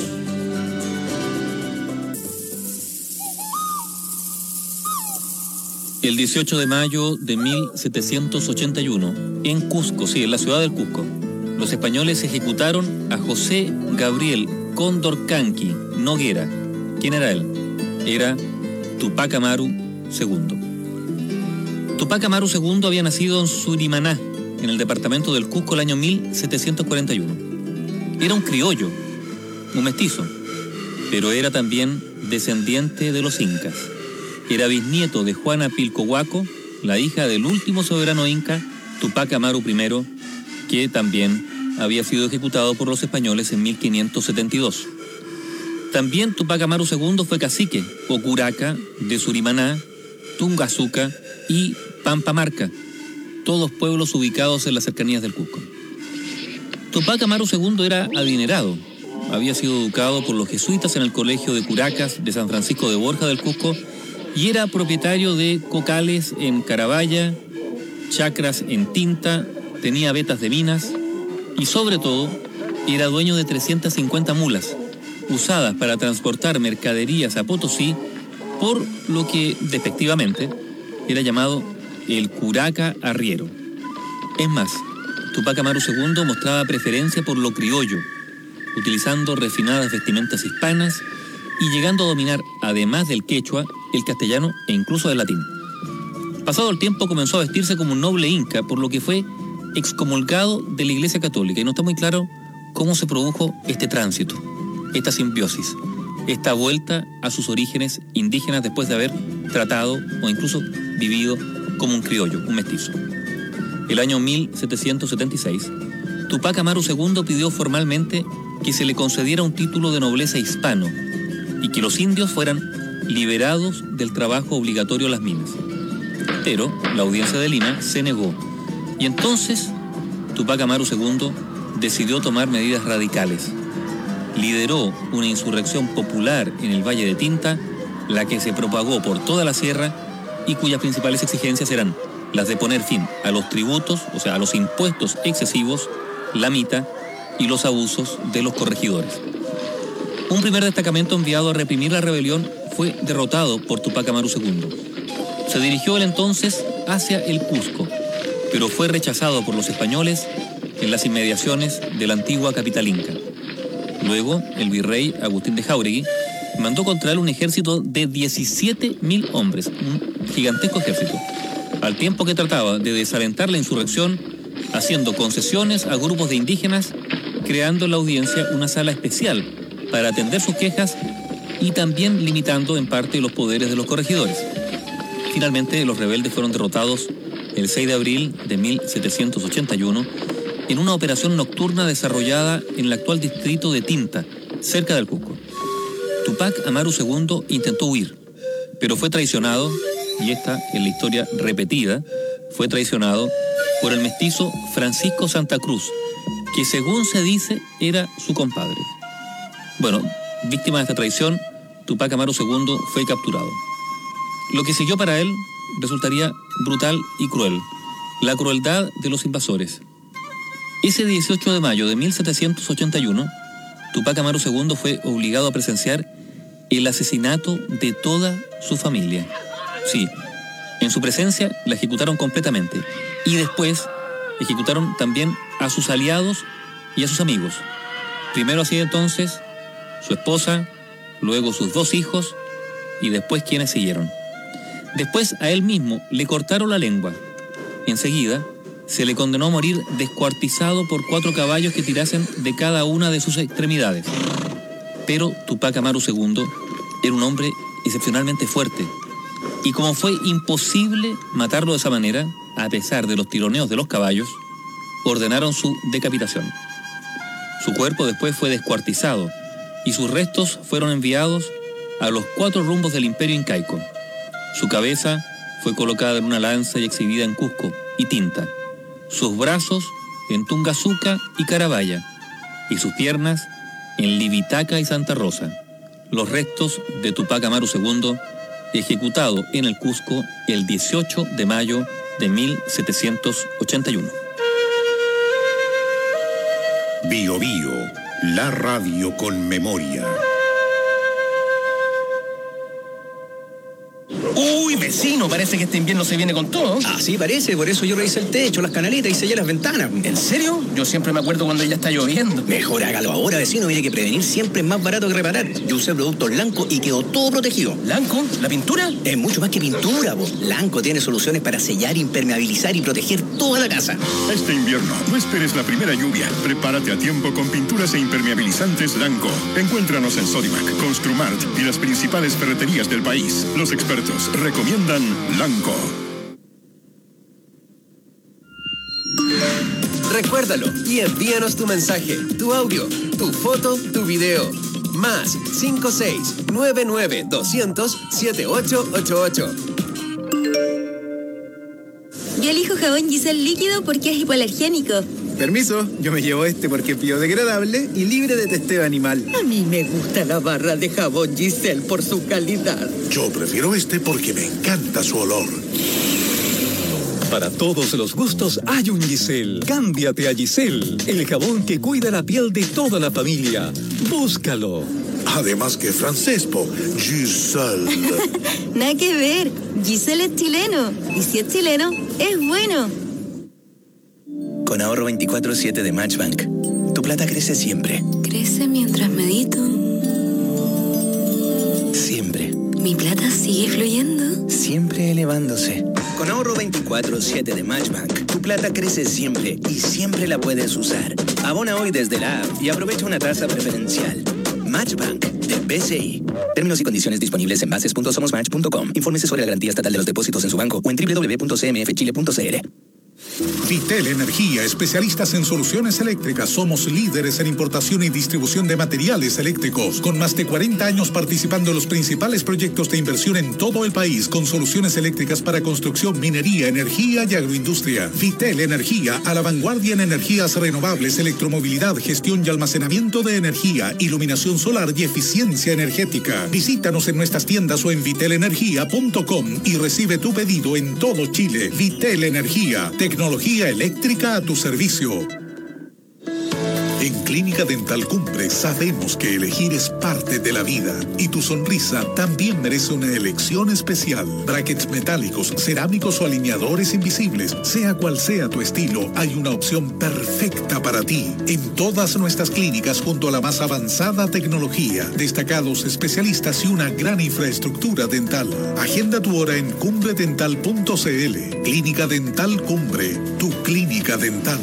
El 18 de mayo de 1781, en Cusco, sí, en la ciudad del Cusco, los españoles ejecutaron a José Gabriel Condorcanqui Noguera. ¿Quién era él? Era Tupac Amaru II. Tupac Amaru II había nacido en Surimaná, en el departamento del Cusco, el año 1741. Era un criollo, un mestizo, pero era también descendiente de los incas. Era bisnieto de Juana Pilcohuaco, la hija del último soberano inca, Tupac Amaru I, que también había sido ejecutado por los españoles en 1572. También Tupac Amaru II fue cacique o curaca de Surimaná, Tungazuca y Pampamarca, todos pueblos ubicados en las cercanías del Cusco. Tupac Amaru II era adinerado. Había sido educado por los jesuitas en el colegio de curacas de San Francisco de Borja del Cusco y era propietario de cocales en Carabaya, chacras en Tinta, tenía vetas de minas y sobre todo era dueño de 350 mulas usadas para transportar mercaderías a Potosí, por lo que despectivamente era llamado el curaca arriero. Es más, Tupac Amaru II mostraba preferencia por lo criollo, utilizando refinadas vestimentas hispanas y llegando a dominar, además del quechua, el castellano e incluso el latín. Pasado el tiempo comenzó a vestirse como un noble inca, por lo que fue excomulgado de la Iglesia Católica, y no está muy claro cómo se produjo este tránsito, esta simbiosis, esta vuelta a sus orígenes indígenas después de haber tratado o incluso vivido como un criollo, un mestizo. El año 1776, Tupac Amaru II pidió formalmente que se le concediera un título de nobleza hispano y que los indios fueran liberados del trabajo obligatorio a las minas. Pero la audiencia de Lima se negó y entonces Tupac Amaru II decidió tomar medidas radicales. Lideró una insurrección popular en el Valle de Tinta, la que se propagó por toda la sierra y cuyas principales exigencias eran las de poner fin a los tributos, o sea, a los impuestos excesivos, la mita y los abusos de los corregidores. Un primer destacamento enviado a reprimir la rebelión fue derrotado por Tupac Amaru II. Se dirigió él entonces hacia el Cusco, pero fue rechazado por los españoles en las inmediaciones de la antigua capital inca. Luego, el virrey Agustín de Jáuregui mandó contra él un ejército de 17.000 hombres, un gigantesco ejército. Al tiempo que trataba de desalentar la insurrección, haciendo concesiones a grupos de indígenas, creando en la audiencia una sala especial para atender sus quejas y también limitando en parte los poderes de los corregidores. Finalmente, los rebeldes fueron derrotados el 6 de abril de 1781 en una operación nocturna desarrollada en el actual distrito de Tinta, cerca del Cusco. Tupac Amaru II intentó huir, pero fue traicionado, y esta es la historia repetida, fue traicionado por el mestizo Francisco Santa Cruz, que según se dice era su compadre. Bueno, víctima de esta traición, Tupac Amaru II fue capturado. Lo que siguió para él resultaría brutal y cruel, la crueldad de los invasores. Ese 18 de mayo de 1781, Tupac Amaru II fue obligado a presenciar el asesinato de toda su familia. Sí, en su presencia la ejecutaron completamente y después ejecutaron también a sus aliados y a sus amigos. Primero así entonces su esposa, luego sus 2 hijos y después quienes siguieron. Después a él mismo le cortaron la lengua. Enseguida se le condenó a morir descuartizado por 4 caballos que tirasen de cada una de sus extremidades. Pero Tupac Amaru II era un hombre excepcionalmente fuerte. Y como fue imposible matarlo de esa manera, a pesar de los tironeos de los caballos, ordenaron su decapitación. Su cuerpo después fue descuartizado y sus restos fueron enviados a los 4 rumbos del imperio incaico. Su cabeza fue colocada en una lanza y exhibida en Cusco y Tinta, sus brazos en Tungazuca y Carabaya, y sus piernas en Libitaca y Santa Rosa. Los restos de Tupac Amaru II, ejecutado en el Cusco el 18 de mayo de 1781. Bio Bio, la radio con memoria. Uy, vecino, parece que este invierno se viene con todo. Así parece, por eso yo revisé el techo, las canaletas y sellé las ventanas. ¿En serio? Yo siempre me acuerdo cuando ya está lloviendo. Mejor hágalo ahora, vecino, mire que prevenir siempre es más barato que reparar. Yo usé productos Lanco y quedó todo protegido. ¿Lanco? ¿La pintura? Es mucho más que pintura, vos. Lanco tiene soluciones para sellar, impermeabilizar y proteger toda la casa. Este invierno, no esperes la primera lluvia. Prepárate a tiempo con pinturas e impermeabilizantes Lanco. Encuéntranos en Sodimac, Construmart y las principales ferreterías del país. Los expertos recomiendan Lanco. Recuérdalo y envíanos tu mensaje, tu audio, tu foto, tu video. Más 5699-200-7888. Yo elijo jabón Giselle líquido porque es hipoalergénico. Permiso, yo me llevo este porque es biodegradable y libre de testeo animal. A mí me gusta la barra de jabón Giselle por su calidad. Yo prefiero este porque me encanta su olor. Para todos los gustos hay un Giselle. Cámbiate a Giselle, el jabón que cuida la piel de toda la familia. Búscalo. Además que francés, po. Giselle. Nada que ver. Giselle es chileno. Y si es chileno, es bueno. Con ahorro 24/7 de Matchbank, tu plata crece siempre. Crece mientras medito. Siempre. Mi plata sigue fluyendo. Siempre elevándose. Con ahorro 24/7 de Matchbank, tu plata crece siempre y siempre la puedes usar. Abona hoy desde la app y aprovecha una tasa preferencial. Matchbank de BCI. Términos y condiciones disponibles en bases.somosmatch.com. Infórmese sobre la garantía estatal de los depósitos en su banco o en www.cmfchile.cl. Vitel Energía, especialistas en soluciones eléctricas. Somos líderes en importación y distribución de materiales eléctricos, con más de 40 años participando en los principales proyectos de inversión en todo el país, con soluciones eléctricas para construcción, minería, energía y agroindustria. Vitel Energía, a la vanguardia en energías renovables, electromovilidad, gestión y almacenamiento de energía, iluminación solar y eficiencia energética. Visítanos en nuestras tiendas o en vitelenergia.com y recibe tu pedido en todo Chile. Vitel Energía, tecnología eléctrica a tu servicio. En Clínica Dental Cumbre sabemos que elegir es parte de la vida y tu sonrisa también merece una elección especial. Brackets metálicos, cerámicos o alineadores invisibles, sea cual sea tu estilo, hay una opción perfecta para ti. En todas nuestras clínicas junto a la más avanzada tecnología, destacados especialistas y una gran infraestructura dental. Agenda tu hora en cumbredental.cl. Clínica Dental Cumbre, tu clínica dental.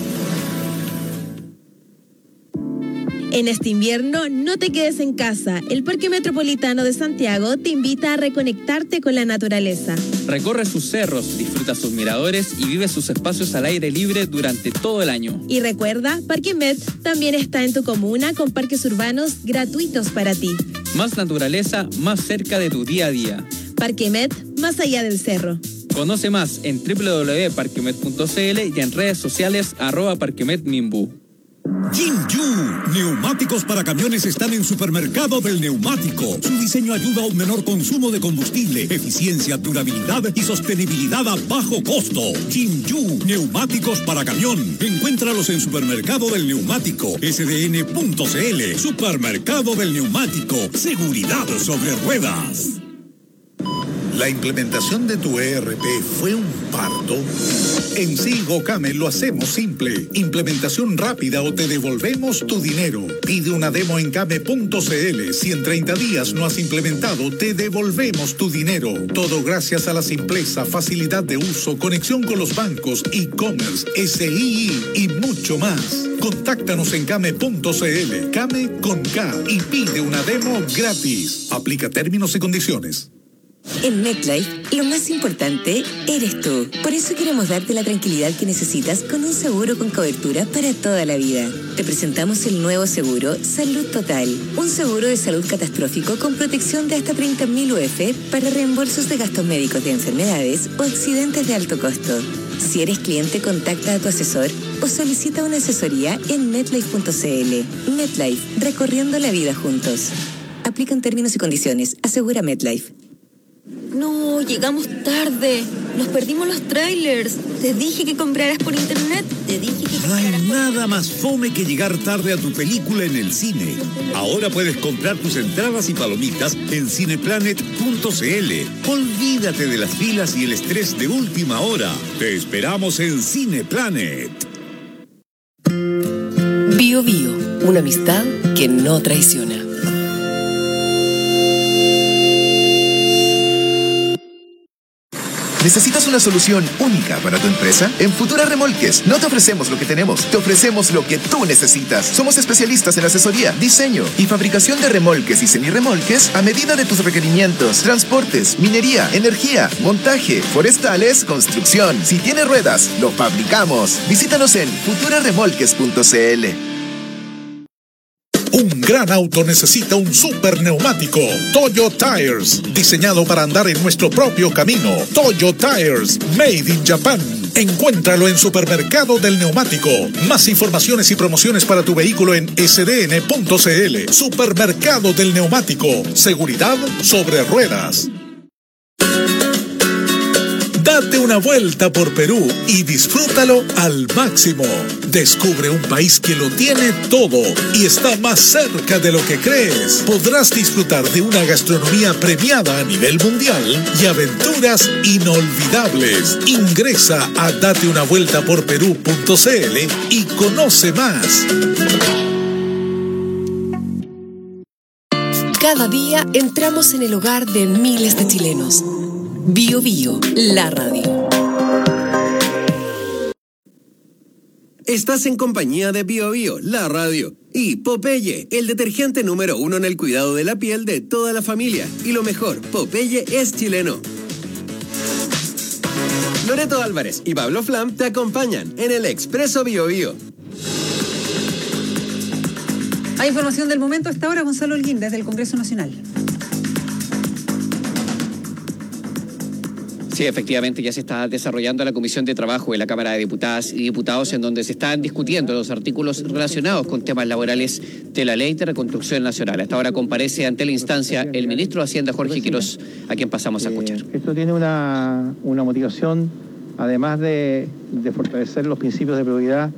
En este invierno, no te quedes en casa. El Parque Metropolitano de Santiago te invita a reconectarte con la naturaleza. Recorre sus cerros, disfruta sus miradores y vive sus espacios al aire libre durante todo el año. Y recuerda, Parque Met también está en tu comuna con parques urbanos gratuitos para ti. Más naturaleza, más cerca de tu día a día. Parque Met, más allá del cerro. Conoce más en www.parquemet.cl y en redes sociales @parquemetminbu. Jinju, neumáticos para camiones están en Supermercado del Neumático. Su diseño ayuda a un menor consumo de combustible, eficiencia, durabilidad y sostenibilidad a bajo costo. Jinju, neumáticos para camión. Encuéntralos en Supermercado del Neumático, sdn.cl. Supermercado del Neumático, seguridad sobre ruedas. ¿La implementación de tu ERP fue un parto? En Sigo Came lo hacemos simple. Implementación rápida o te devolvemos tu dinero. Pide una demo en came.cl. Si en 30 días no has implementado, te devolvemos tu dinero. Todo gracias a la simpleza, facilidad de uso, conexión con los bancos, e-commerce, SII y mucho más. Contáctanos en came.cl. Came con K y pide una demo gratis. Aplica términos y condiciones. En MetLife, lo más importante eres tú. Por eso queremos darte la tranquilidad que necesitas con un seguro con cobertura para toda la vida. Te presentamos el nuevo seguro Salud Total. Un seguro de salud catastrófico con protección de hasta 30.000 UF para reembolsos de gastos médicos de enfermedades o accidentes de alto costo. Si eres cliente, contacta a tu asesor o solicita una asesoría en MetLife.cl. MetLife, recorriendo la vida juntos. Aplican términos y condiciones. Asegura MetLife. No, llegamos tarde. Nos perdimos los trailers. Te dije que compraras por internet. No hay nada más fome que llegar tarde a tu película en el cine. Ahora puedes comprar tus entradas y palomitas en cineplanet.cl. Olvídate de las filas y el estrés de última hora. Te esperamos en Cineplanet. Bio Bio, una amistad que no traiciona. ¿Necesitas una solución única para tu empresa? En Futura Remolques no te ofrecemos lo que tenemos, te ofrecemos lo que tú necesitas. Somos especialistas en asesoría, diseño y fabricación de remolques y semirremolques a medida de tus requerimientos. Transportes, minería, energía, montaje, forestales, construcción. Si tiene ruedas, lo fabricamos. Visítanos en futuraremolques.cl. Un gran auto necesita un super neumático. Toyo Tires, diseñado para andar en nuestro propio camino. Toyo Tires, made in Japan. Encuéntralo en Supermercado del Neumático. Más informaciones y promociones para tu vehículo en sdn.cl. Supermercado del Neumático. Seguridad sobre ruedas. Date una vuelta por Perú y disfrútalo al máximo. Descubre un país que lo tiene todo y está más cerca de lo que crees. Podrás disfrutar de una gastronomía premiada a nivel mundial y aventuras inolvidables. Ingresa a dateunavueltaporperú.cl y conoce más. Cada día entramos en el hogar de miles de chilenos. Bio Bio, la radio. Estás en compañía de Bio Bio, la radio. Y Popeye, el detergente número 1 en el cuidado de la piel de toda la familia. Y lo mejor, Popeye es chileno. Loreto Álvarez y Pablo Flam te acompañan en el Expreso Bio Bio. Hay información del momento hasta ahora, Gonzalo Holguín, desde el Congreso Nacional. Sí, efectivamente, ya se está desarrollando la Comisión de Trabajo de la Cámara de Diputadas y Diputados, en donde se están discutiendo los artículos relacionados con temas laborales de la Ley de Reconstrucción Nacional. Hasta ahora comparece ante la instancia el ministro de Hacienda, Jorge Quirós, a quien pasamos a escuchar. Esto tiene una motivación, además de fortalecer los principios de prioridad,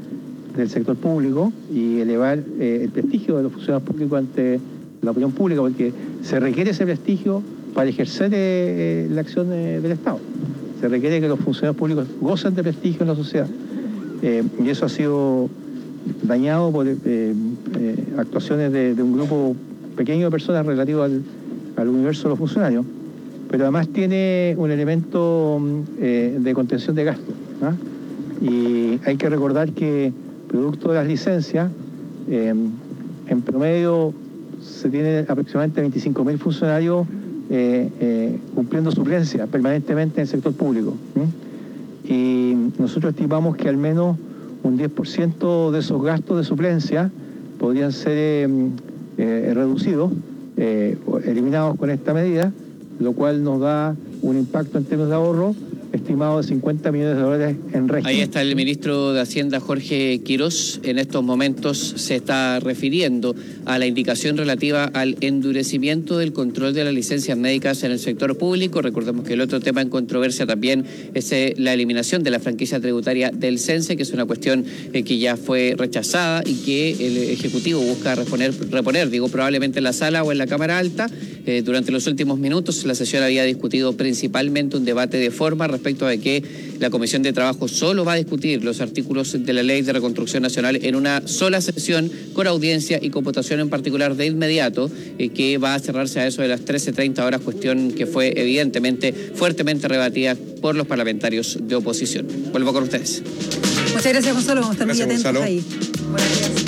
del sector público y elevar el prestigio de los funcionarios públicos ante la opinión pública, porque se requiere ese prestigio para ejercer la acción del Estado. Se requiere que los funcionarios públicos gocen de prestigio en la sociedad. Y eso ha sido dañado por actuaciones de un grupo pequeño de personas relativo al universo de los funcionarios, pero además tiene un elemento de contención de gastos, ¿ah? Y hay que recordar que producto de las licencias, en promedio se tiene aproximadamente 25.000 funcionarios cumpliendo suplencia permanentemente en el sector público, ¿sí? Y nosotros estimamos que al menos un 10% de esos gastos de suplencia podrían ser reducidos, eliminados con esta medida, lo cual nos da un impacto en términos de ahorro estimado de $50 millones en régimen. Ahí está el ministro de Hacienda, Jorge Quirós. En estos momentos se está refiriendo a la indicación relativa al endurecimiento del control de las licencias médicas en el sector público. Recordemos que el otro tema en controversia también es la eliminación de la franquicia tributaria del CENSE, que es una cuestión que ya fue rechazada y que el Ejecutivo busca reponer, probablemente en la sala o en la Cámara Alta. Durante los últimos minutos la sesión había discutido principalmente un debate de forma respecto a que la Comisión de Trabajo solo va a discutir los artículos de la Ley de Reconstrucción Nacional en una sola sesión, con audiencia y con votación en particular de inmediato, que va a cerrarse a eso de las 13:30 horas, cuestión que fue evidentemente fuertemente rebatida por los parlamentarios de oposición. Vuelvo con ustedes. Muchas gracias, Gonzalo. Vamos a estar muy atentos, Gonzalo. Ahí. Buenos días.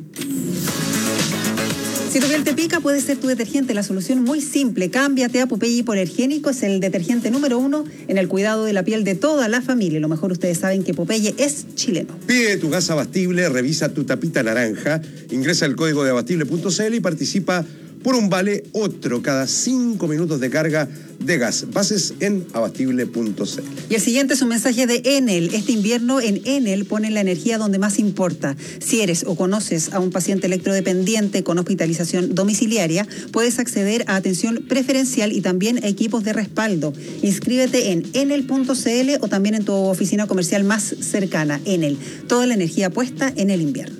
Si tu piel te pica, puede ser tu detergente. La solución muy simple. Cámbiate a Popeye Hipoalergénico. Es el detergente número 1 en el cuidado de la piel de toda la familia. Lo mejor, ustedes saben que Popeye es chileno. Pide tu gas Abastible, revisa tu tapita naranja, ingresa el código de abastible.cl y participa por un vale otro cada 5 minutos de carga de gas. Bases en abastible.cl. Y el siguiente es un mensaje de Enel. Este invierno en Enel ponen la energía donde más importa. Si eres o conoces a un paciente electrodependiente con hospitalización domiciliaria, puedes acceder a atención preferencial y también a equipos de respaldo. Inscríbete en enel.cl o también en tu oficina comercial más cercana. Enel, toda la energía puesta en el invierno.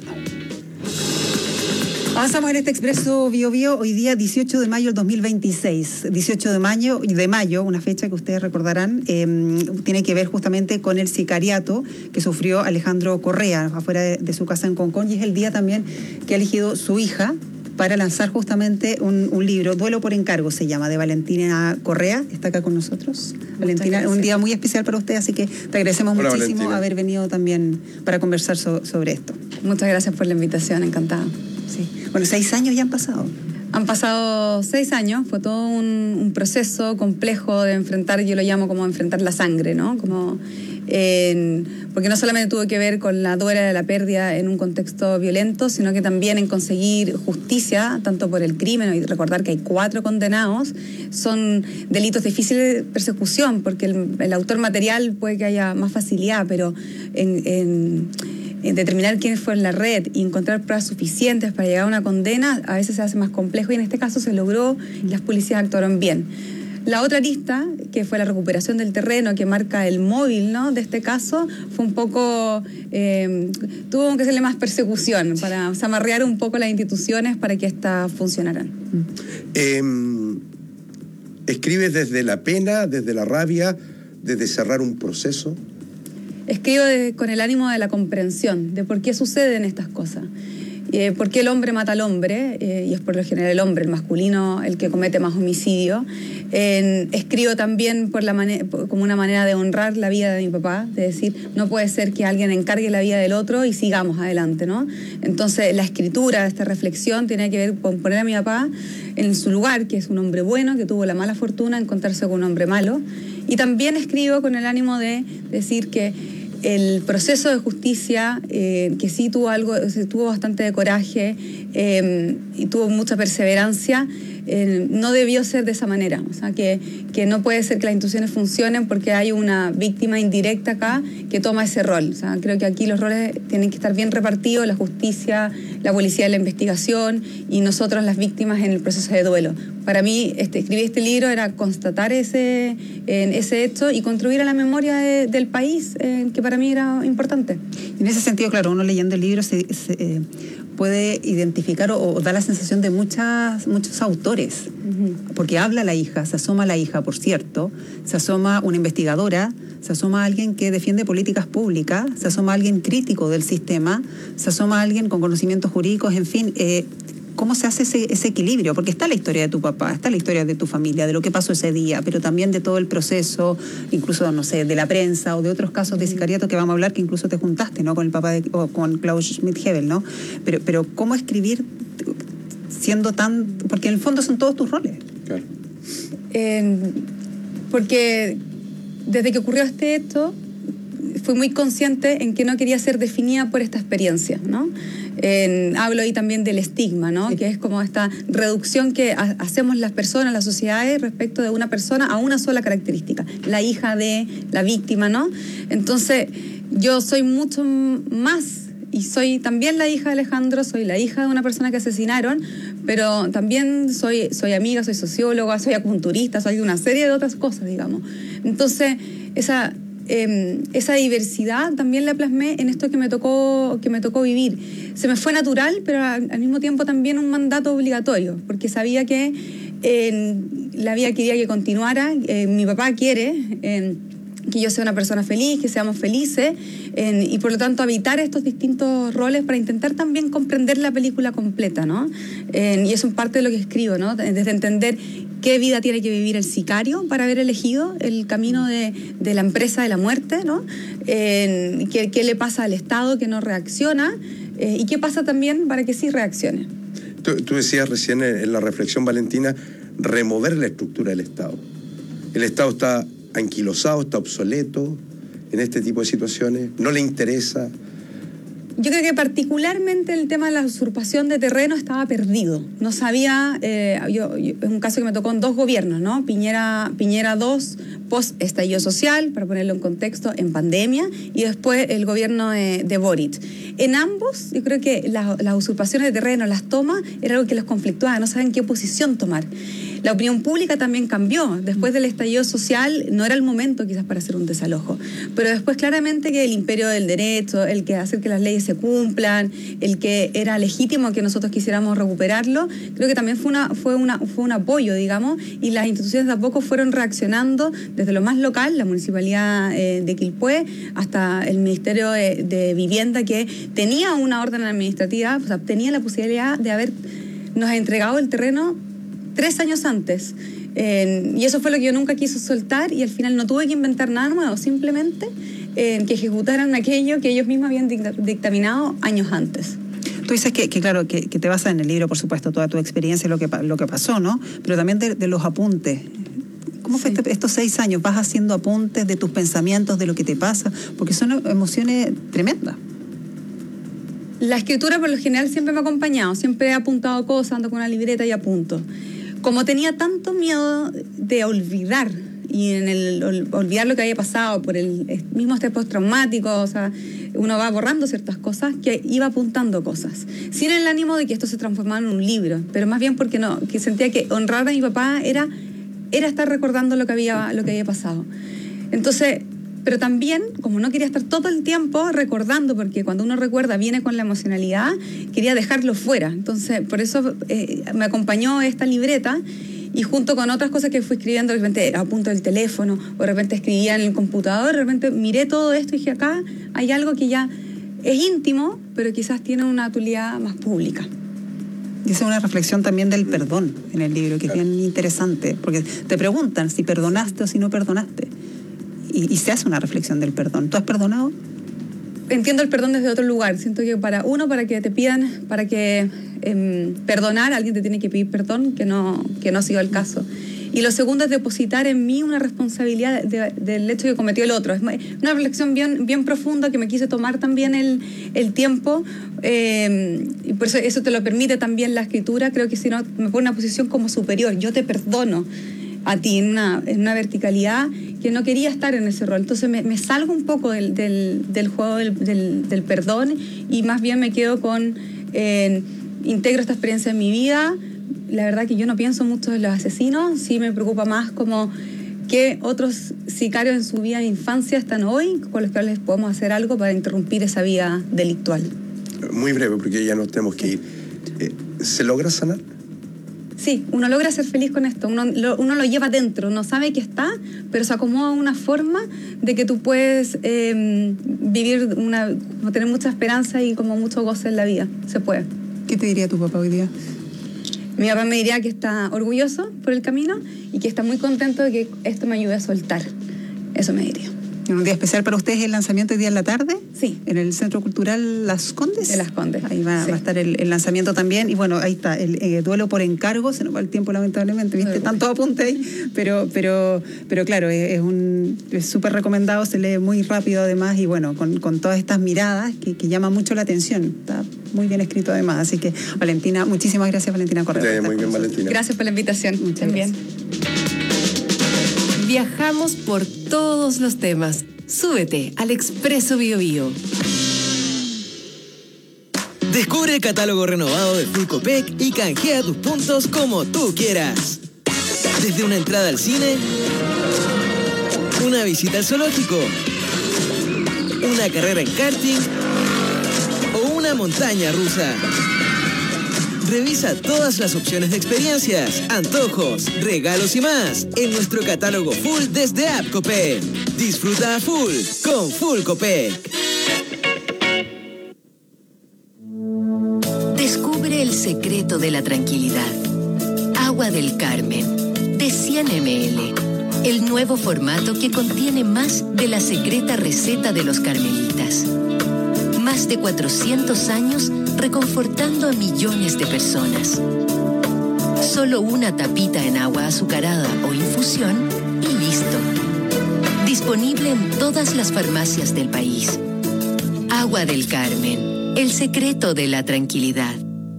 Avanzamos en este Expreso Bio Bio, hoy día 18 de mayo del 2026. 18 de mayo, una fecha que ustedes recordarán, tiene que ver justamente con el sicariato que sufrió Alejandro Correa afuera de su casa en Concón, y es el día también que ha elegido su hija para lanzar justamente un libro, Duelo por encargo se llama, de Valentina Correa. Está acá con nosotros. Valentina, un día muy especial para usted, así que te agradecemos muchísimo Valentina, haber venido también para conversar sobre esto. Muchas gracias por la invitación, encantada. Sí. Bueno, 6 años ya han pasado. Han pasado 6 años, fue todo un proceso complejo de enfrentar, yo lo llamo como enfrentar la sangre, ¿no? Porque no solamente tuvo que ver con la duela de la pérdida en un contexto violento, sino que también en conseguir justicia, tanto por el crimen, y recordar que hay 4 condenados, son delitos difíciles de persecución, porque el autor material puede que haya más facilidad, pero en determinar quiénes fueron la red y encontrar pruebas suficientes para llegar a una condena, a veces se hace más complejo, y en este caso se logró y las policías actuaron bien. La otra arista, que fue la recuperación del terreno, que marca el móvil, ¿no?, de este caso, fue un poco, tuvo que hacerle más persecución para zamarrear un poco las instituciones para que éstas funcionaran. ¿Escribes desde la pena, desde la rabia, desde cerrar un proceso? Escribo con el ánimo de la comprensión, de por qué suceden estas cosas. ¿Por qué el hombre mata al hombre? Y es por lo general el hombre, el masculino, el que comete más homicidio. Escribo también como una manera de honrar la vida de mi papá, de decir, no puede ser que alguien encargue la vida del otro y sigamos adelante, ¿no? Entonces, la escritura, esta reflexión, tiene que ver con poner a mi papá en su lugar, que es un hombre bueno, que tuvo la mala fortuna de encontrarse con un hombre malo. Y también escribo con el ánimo de decir que el proceso de justicia, que sí tuvo bastante de coraje y tuvo mucha perseverancia, no debió ser de esa manera. O sea, que no puede ser que las instituciones funcionen porque hay una víctima indirecta acá que toma ese rol. O sea, creo que aquí los roles tienen que estar bien repartidos, la justicia, la policía de la investigación y nosotros las víctimas en el proceso de duelo. Para mí, escribir este libro era constatar ese hecho y contribuir a la memoria del país, que para mí era importante. En ese sentido, claro, uno leyendo el libro se puede identificar o da la sensación de muchos autores, porque habla la hija, se asoma la hija, por cierto, se asoma una investigadora, se asoma alguien que defiende políticas públicas, se asoma alguien crítico del sistema, se asoma alguien con conocimientos jurídicos, en fin. ¿Cómo se hace ese equilibrio? Porque está la historia de tu papá, está la historia de tu familia, de lo que pasó ese día, pero también de todo el proceso, incluso, no sé, de la prensa o de otros casos de sicariato que vamos a hablar, que incluso te juntaste, ¿no? Con el papá o con Klaus Schmidt-Hebel, ¿no? Pero ¿cómo escribir siendo tan...? Porque en el fondo son todos tus roles. Claro. Porque desde que ocurrió este hecho, fui muy consciente en que no quería ser definida por esta experiencia, ¿no? Hablo ahí también del estigma, ¿no? Sí. Que es como esta reducción que hacemos las personas, las sociedades, respecto de una persona a una sola característica, la hija de la víctima, ¿no? Entonces, yo soy mucho más, y soy también la hija de Alejandro, soy la hija de una persona que asesinaron, pero también soy amiga, soy socióloga, soy acupunturista, soy una serie de otras cosas, digamos. Entonces, esa diversidad también la plasmé en esto que me tocó vivir. Se me fue natural, pero al mismo tiempo también un mandato obligatorio, porque sabía que la vida quería que continuara. Mi papá quiere que yo sea una persona feliz, que seamos felices, y por lo tanto habitar estos distintos roles para intentar también comprender la película completa, ¿no? Y eso es parte de lo que escribo, ¿no? Desde entender qué vida tiene que vivir el sicario para haber elegido el camino de la empresa de la muerte, ¿no? ¿Qué le pasa al Estado que no reacciona? ¿Y qué pasa también para que sí reaccione? Tú decías recién en la reflexión, Valentina, remover la estructura del Estado. El Estado está anquilosado, está obsoleto en este tipo de situaciones, no le interesa. Yo creo que particularmente el tema de la usurpación de terreno estaba perdido. No sabía, es un caso que me tocó en 2 gobiernos, ¿no? Piñera 2, post estallido social, para ponerlo en contexto, en pandemia, y después el gobierno de Boric. En ambos, yo creo que las usurpaciones de terreno, las tomas, era algo que los conflictuaba, no saben qué posición tomar. La opinión pública también cambió. Después del estallido social no era el momento quizás para hacer un desalojo. Pero después claramente que el imperio del derecho, el que hacer que las leyes se cumplan, el que era legítimo que nosotros quisiéramos recuperarlo, creo que también fue un apoyo, digamos, y las instituciones de a poco fueron reaccionando desde lo más local, la Municipalidad de Quilpué, hasta el Ministerio de Vivienda, que tenía una orden administrativa, o sea, tenía la posibilidad de habernos entregado el terreno 3 años antes. Y eso fue lo que yo nunca quise soltar, y al final no tuve que inventar nada nuevo, simplemente que ejecutaran aquello que ellos mismos habían dictaminado años antes. Tú dices que claro, que te basas en el libro, por supuesto, toda tu experiencia, lo que pasó, ¿no? Pero también de los apuntes. ¿Cómo fue estos 6 años? ¿Vas haciendo apuntes de tus pensamientos, de lo que te pasa? Porque son emociones tremendas. La escritura, por lo general, siempre me ha acompañado. Siempre he apuntado cosas, ando con una libreta y apunto. Como tenía tanto miedo de olvidar, y en el olvidar lo que había pasado por el mismo estrés postraumático, o sea, uno va borrando ciertas cosas, que iba apuntando cosas, sin el ánimo de que esto se transformara en un libro, pero más bien porque que sentía que honrar a mi papá era estar recordando lo que había pasado. Entonces, pero también, como no quería estar todo el tiempo recordando, porque cuando uno recuerda viene con la emocionalidad, quería dejarlo fuera. Entonces, por eso me acompañó esta libreta, y junto con otras cosas que fui escribiendo, de repente apunto el teléfono, o de repente escribía en el computador, de repente miré todo esto y dije, acá hay algo que ya es íntimo, pero quizás tiene una utilidad más pública. Y esa es una reflexión también del perdón en el libro, que es bien interesante, porque te preguntan si perdonaste o si no perdonaste. Y se hace una reflexión del perdón. ¿Tú has perdonado? Entiendo el perdón desde otro lugar. Siento que para que te pidan, para que perdonar, alguien te tiene que pedir perdón, que no ha sido el caso. Y lo segundo es depositar en mí una responsabilidad del hecho que cometió el otro. Es una reflexión bien profunda que me quise tomar también el tiempo, y por eso te lo permite también la escritura. Creo que si no, me pone en una posición como superior. Yo te perdono a ti en una verticalidad que no quería estar en ese rol. Entonces me salgo un poco del juego del perdón y más bien me quedo con integro esta experiencia en mi vida. La verdad que yo no pienso mucho en los asesinos, sí me preocupa más como qué otros sicarios en su vida de infancia están hoy, con los cuales podemos hacer algo para interrumpir esa vida delictual. Muy breve, porque ya nos tenemos que ir. ¿Se logra sanar? Sí, uno logra ser feliz con esto, uno lo lleva dentro, uno sabe que está, pero se acomoda una forma de que tú puedes vivir, tener mucha esperanza y como mucho goce en la vida, se puede. ¿Qué te diría tu papá hoy día? Mi papá me diría que está orgulloso por el camino y que está muy contento de que esto me ayude a soltar. Eso me diría. ¿Un día especial para ustedes el lanzamiento hoy día en la tarde? Sí. ¿En el Centro Cultural Las Condes? De Las Condes. Ahí va a estar el lanzamiento también. Y bueno, ahí está, el duelo por encargo. Se nos va el tiempo lamentablemente, ¿viste? Tanto apunte ahí. Pero claro, es súper recomendado, se lee muy rápido además y bueno, con todas estas miradas que llaman mucho la atención. Está muy bien escrito además. Así que, Valentina, muchísimas gracias, Valentina Correa. Muy bien, Valentina. Gracias por la invitación. Muchas gracias. Viajamos por todos los temas. Súbete al Expreso BioBio. Descubre el catálogo renovado de Full Copec y canjea tus puntos como tú quieras. Desde una entrada al cine, una visita al zoológico, una carrera en karting o una montaña rusa. Revisa todas las opciones de experiencias, antojos, regalos y más en nuestro catálogo full desde App Copec. Disfruta a full con Full Copec. Descubre el secreto de la tranquilidad. Agua del Carmen, de 100 ml. El nuevo formato que contiene más de la secreta receta de los carmelitas. Más de 400 años reconfortando a millones de personas. Solo una tapita en agua azucarada o infusión y listo. Disponible en todas las farmacias del país. Agua del Carmen, el secreto de la tranquilidad.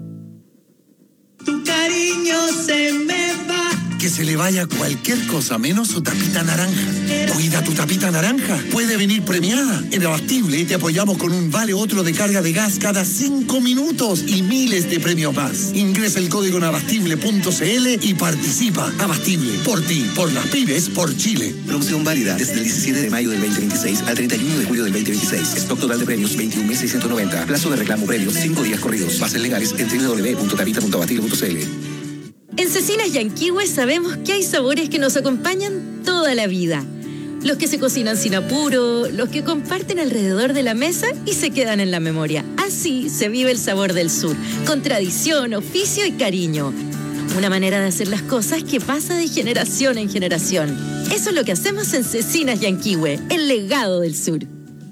Tu cariño se me va. Que se le vaya cualquier cosa menos su tapita naranja. Cuida tu tapita naranja. Puede venir premiada. En Abastible te apoyamos con un vale otro de carga de gas cada 5 minutos y miles de premios más. Ingresa el código en abastible.cl y participa. Abastible, por ti, por las pymes, por Chile. Promoción válida desde el 17 de mayo del 2026 al 31 de julio del 2026. Stock total de premios 21.690. Plazo de reclamo premios 5 días corridos. Bases legales en www.tapita.abastible.cl. En Cecinas Yanquihue sabemos que hay sabores que nos acompañan toda la vida. Los que se cocinan sin apuro, los que comparten alrededor de la mesa y se quedan en la memoria. Así se vive el sabor del sur, con tradición, oficio y cariño. Una manera de hacer las cosas que pasa de generación en generación. Eso es lo que hacemos en Cecinas Yanquihue, el legado del sur.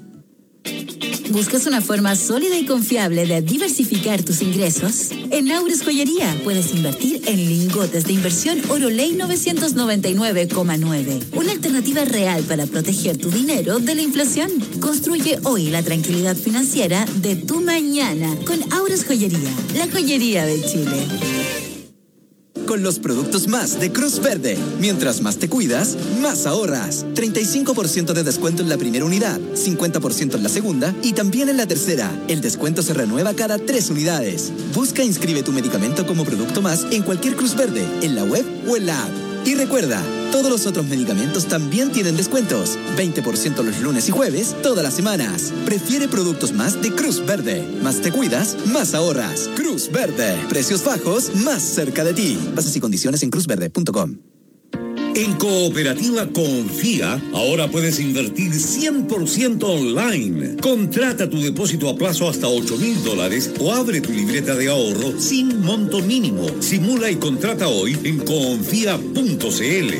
¿Buscas una forma sólida y confiable de diversificar tus ingresos? En Aures Joyería puedes invertir en lingotes de inversión Oroley 999,9. Una alternativa real para proteger tu dinero de la inflación. Construye hoy la tranquilidad financiera de tu mañana con Aures Joyería, la joyería de Chile. Con los productos más de Cruz Verde. Mientras más te cuidas, más ahorras. 35% de descuento en la primera unidad, 50% en la segunda y también en la tercera. El descuento se renueva cada 3 unidades. Busca e inscribe tu medicamento como producto más en cualquier Cruz Verde, en la web o en la app. Y recuerda, todos los otros medicamentos también tienen descuentos. 20% los lunes y jueves, todas las semanas. Prefiere productos más de Cruz Verde. Más te cuidas, más ahorras. Cruz Verde. Precios bajos, más cerca de ti. Bases y condiciones en cruzverde.com. En Cooperativa Confía, ahora puedes invertir 100% online. Contrata tu depósito a plazo hasta $8,000 o abre tu libreta de ahorro sin monto mínimo. Simula y contrata hoy en confía.cl.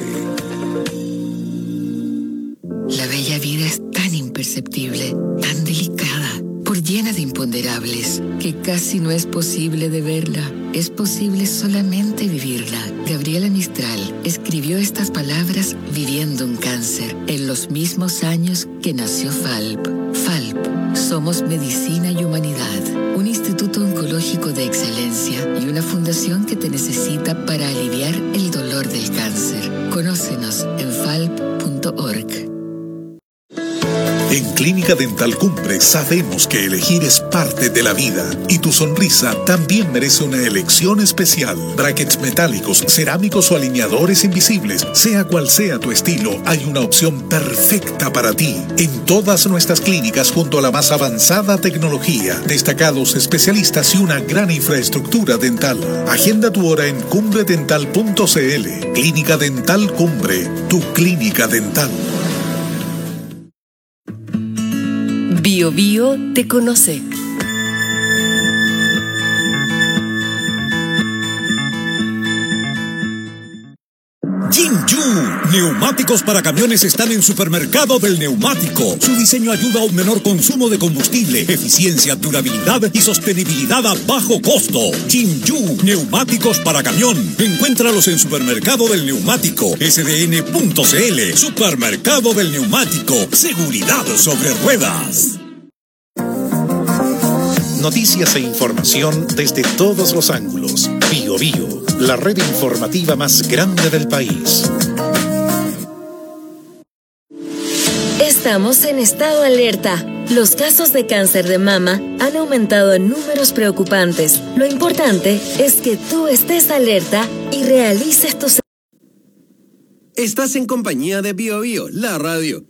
La bella vida es tan imperceptible, tan delicada, por llena de imponderables, que casi no es posible de verla. es posible solamente vivirla. Gabriela Mistral escribió estas palabras viviendo un cáncer en los mismos años que nació FALP. FALP, somos medicina y humanidad, un instituto oncológico de excelencia y una fundación que te necesita para aliviar el dolor del cáncer. Conócenos en falp.org. En Clínica Dental Cumbre sabemos que elegir es parte de la vida y tu sonrisa también merece una elección especial. Brackets metálicos, cerámicos o alineadores invisibles, sea cual sea tu estilo, hay una opción perfecta para ti. En todas nuestras clínicas junto a la más avanzada tecnología, destacados especialistas y una gran infraestructura dental. Agenda tu hora en cumbredental.cl. Clínica Dental Cumbre, tu clínica dental. Bio Bio te conoce. Jinju, neumáticos para camiones están en Supermercado del Neumático. Su diseño ayuda a un menor consumo de combustible, eficiencia, durabilidad y sostenibilidad a bajo costo. Jinju, neumáticos para camión. Encuéntralos en Supermercado del Neumático, sdn.cl. Supermercado del Neumático, seguridad sobre ruedas. Noticias e información desde todos los ángulos. Bio Bio, la red informativa más grande del país. Estamos en estado alerta. Los casos de cáncer de mama han aumentado en números preocupantes. Lo importante es que tú estés alerta y realices tus... Estás en compañía de Bio Bio, la radio,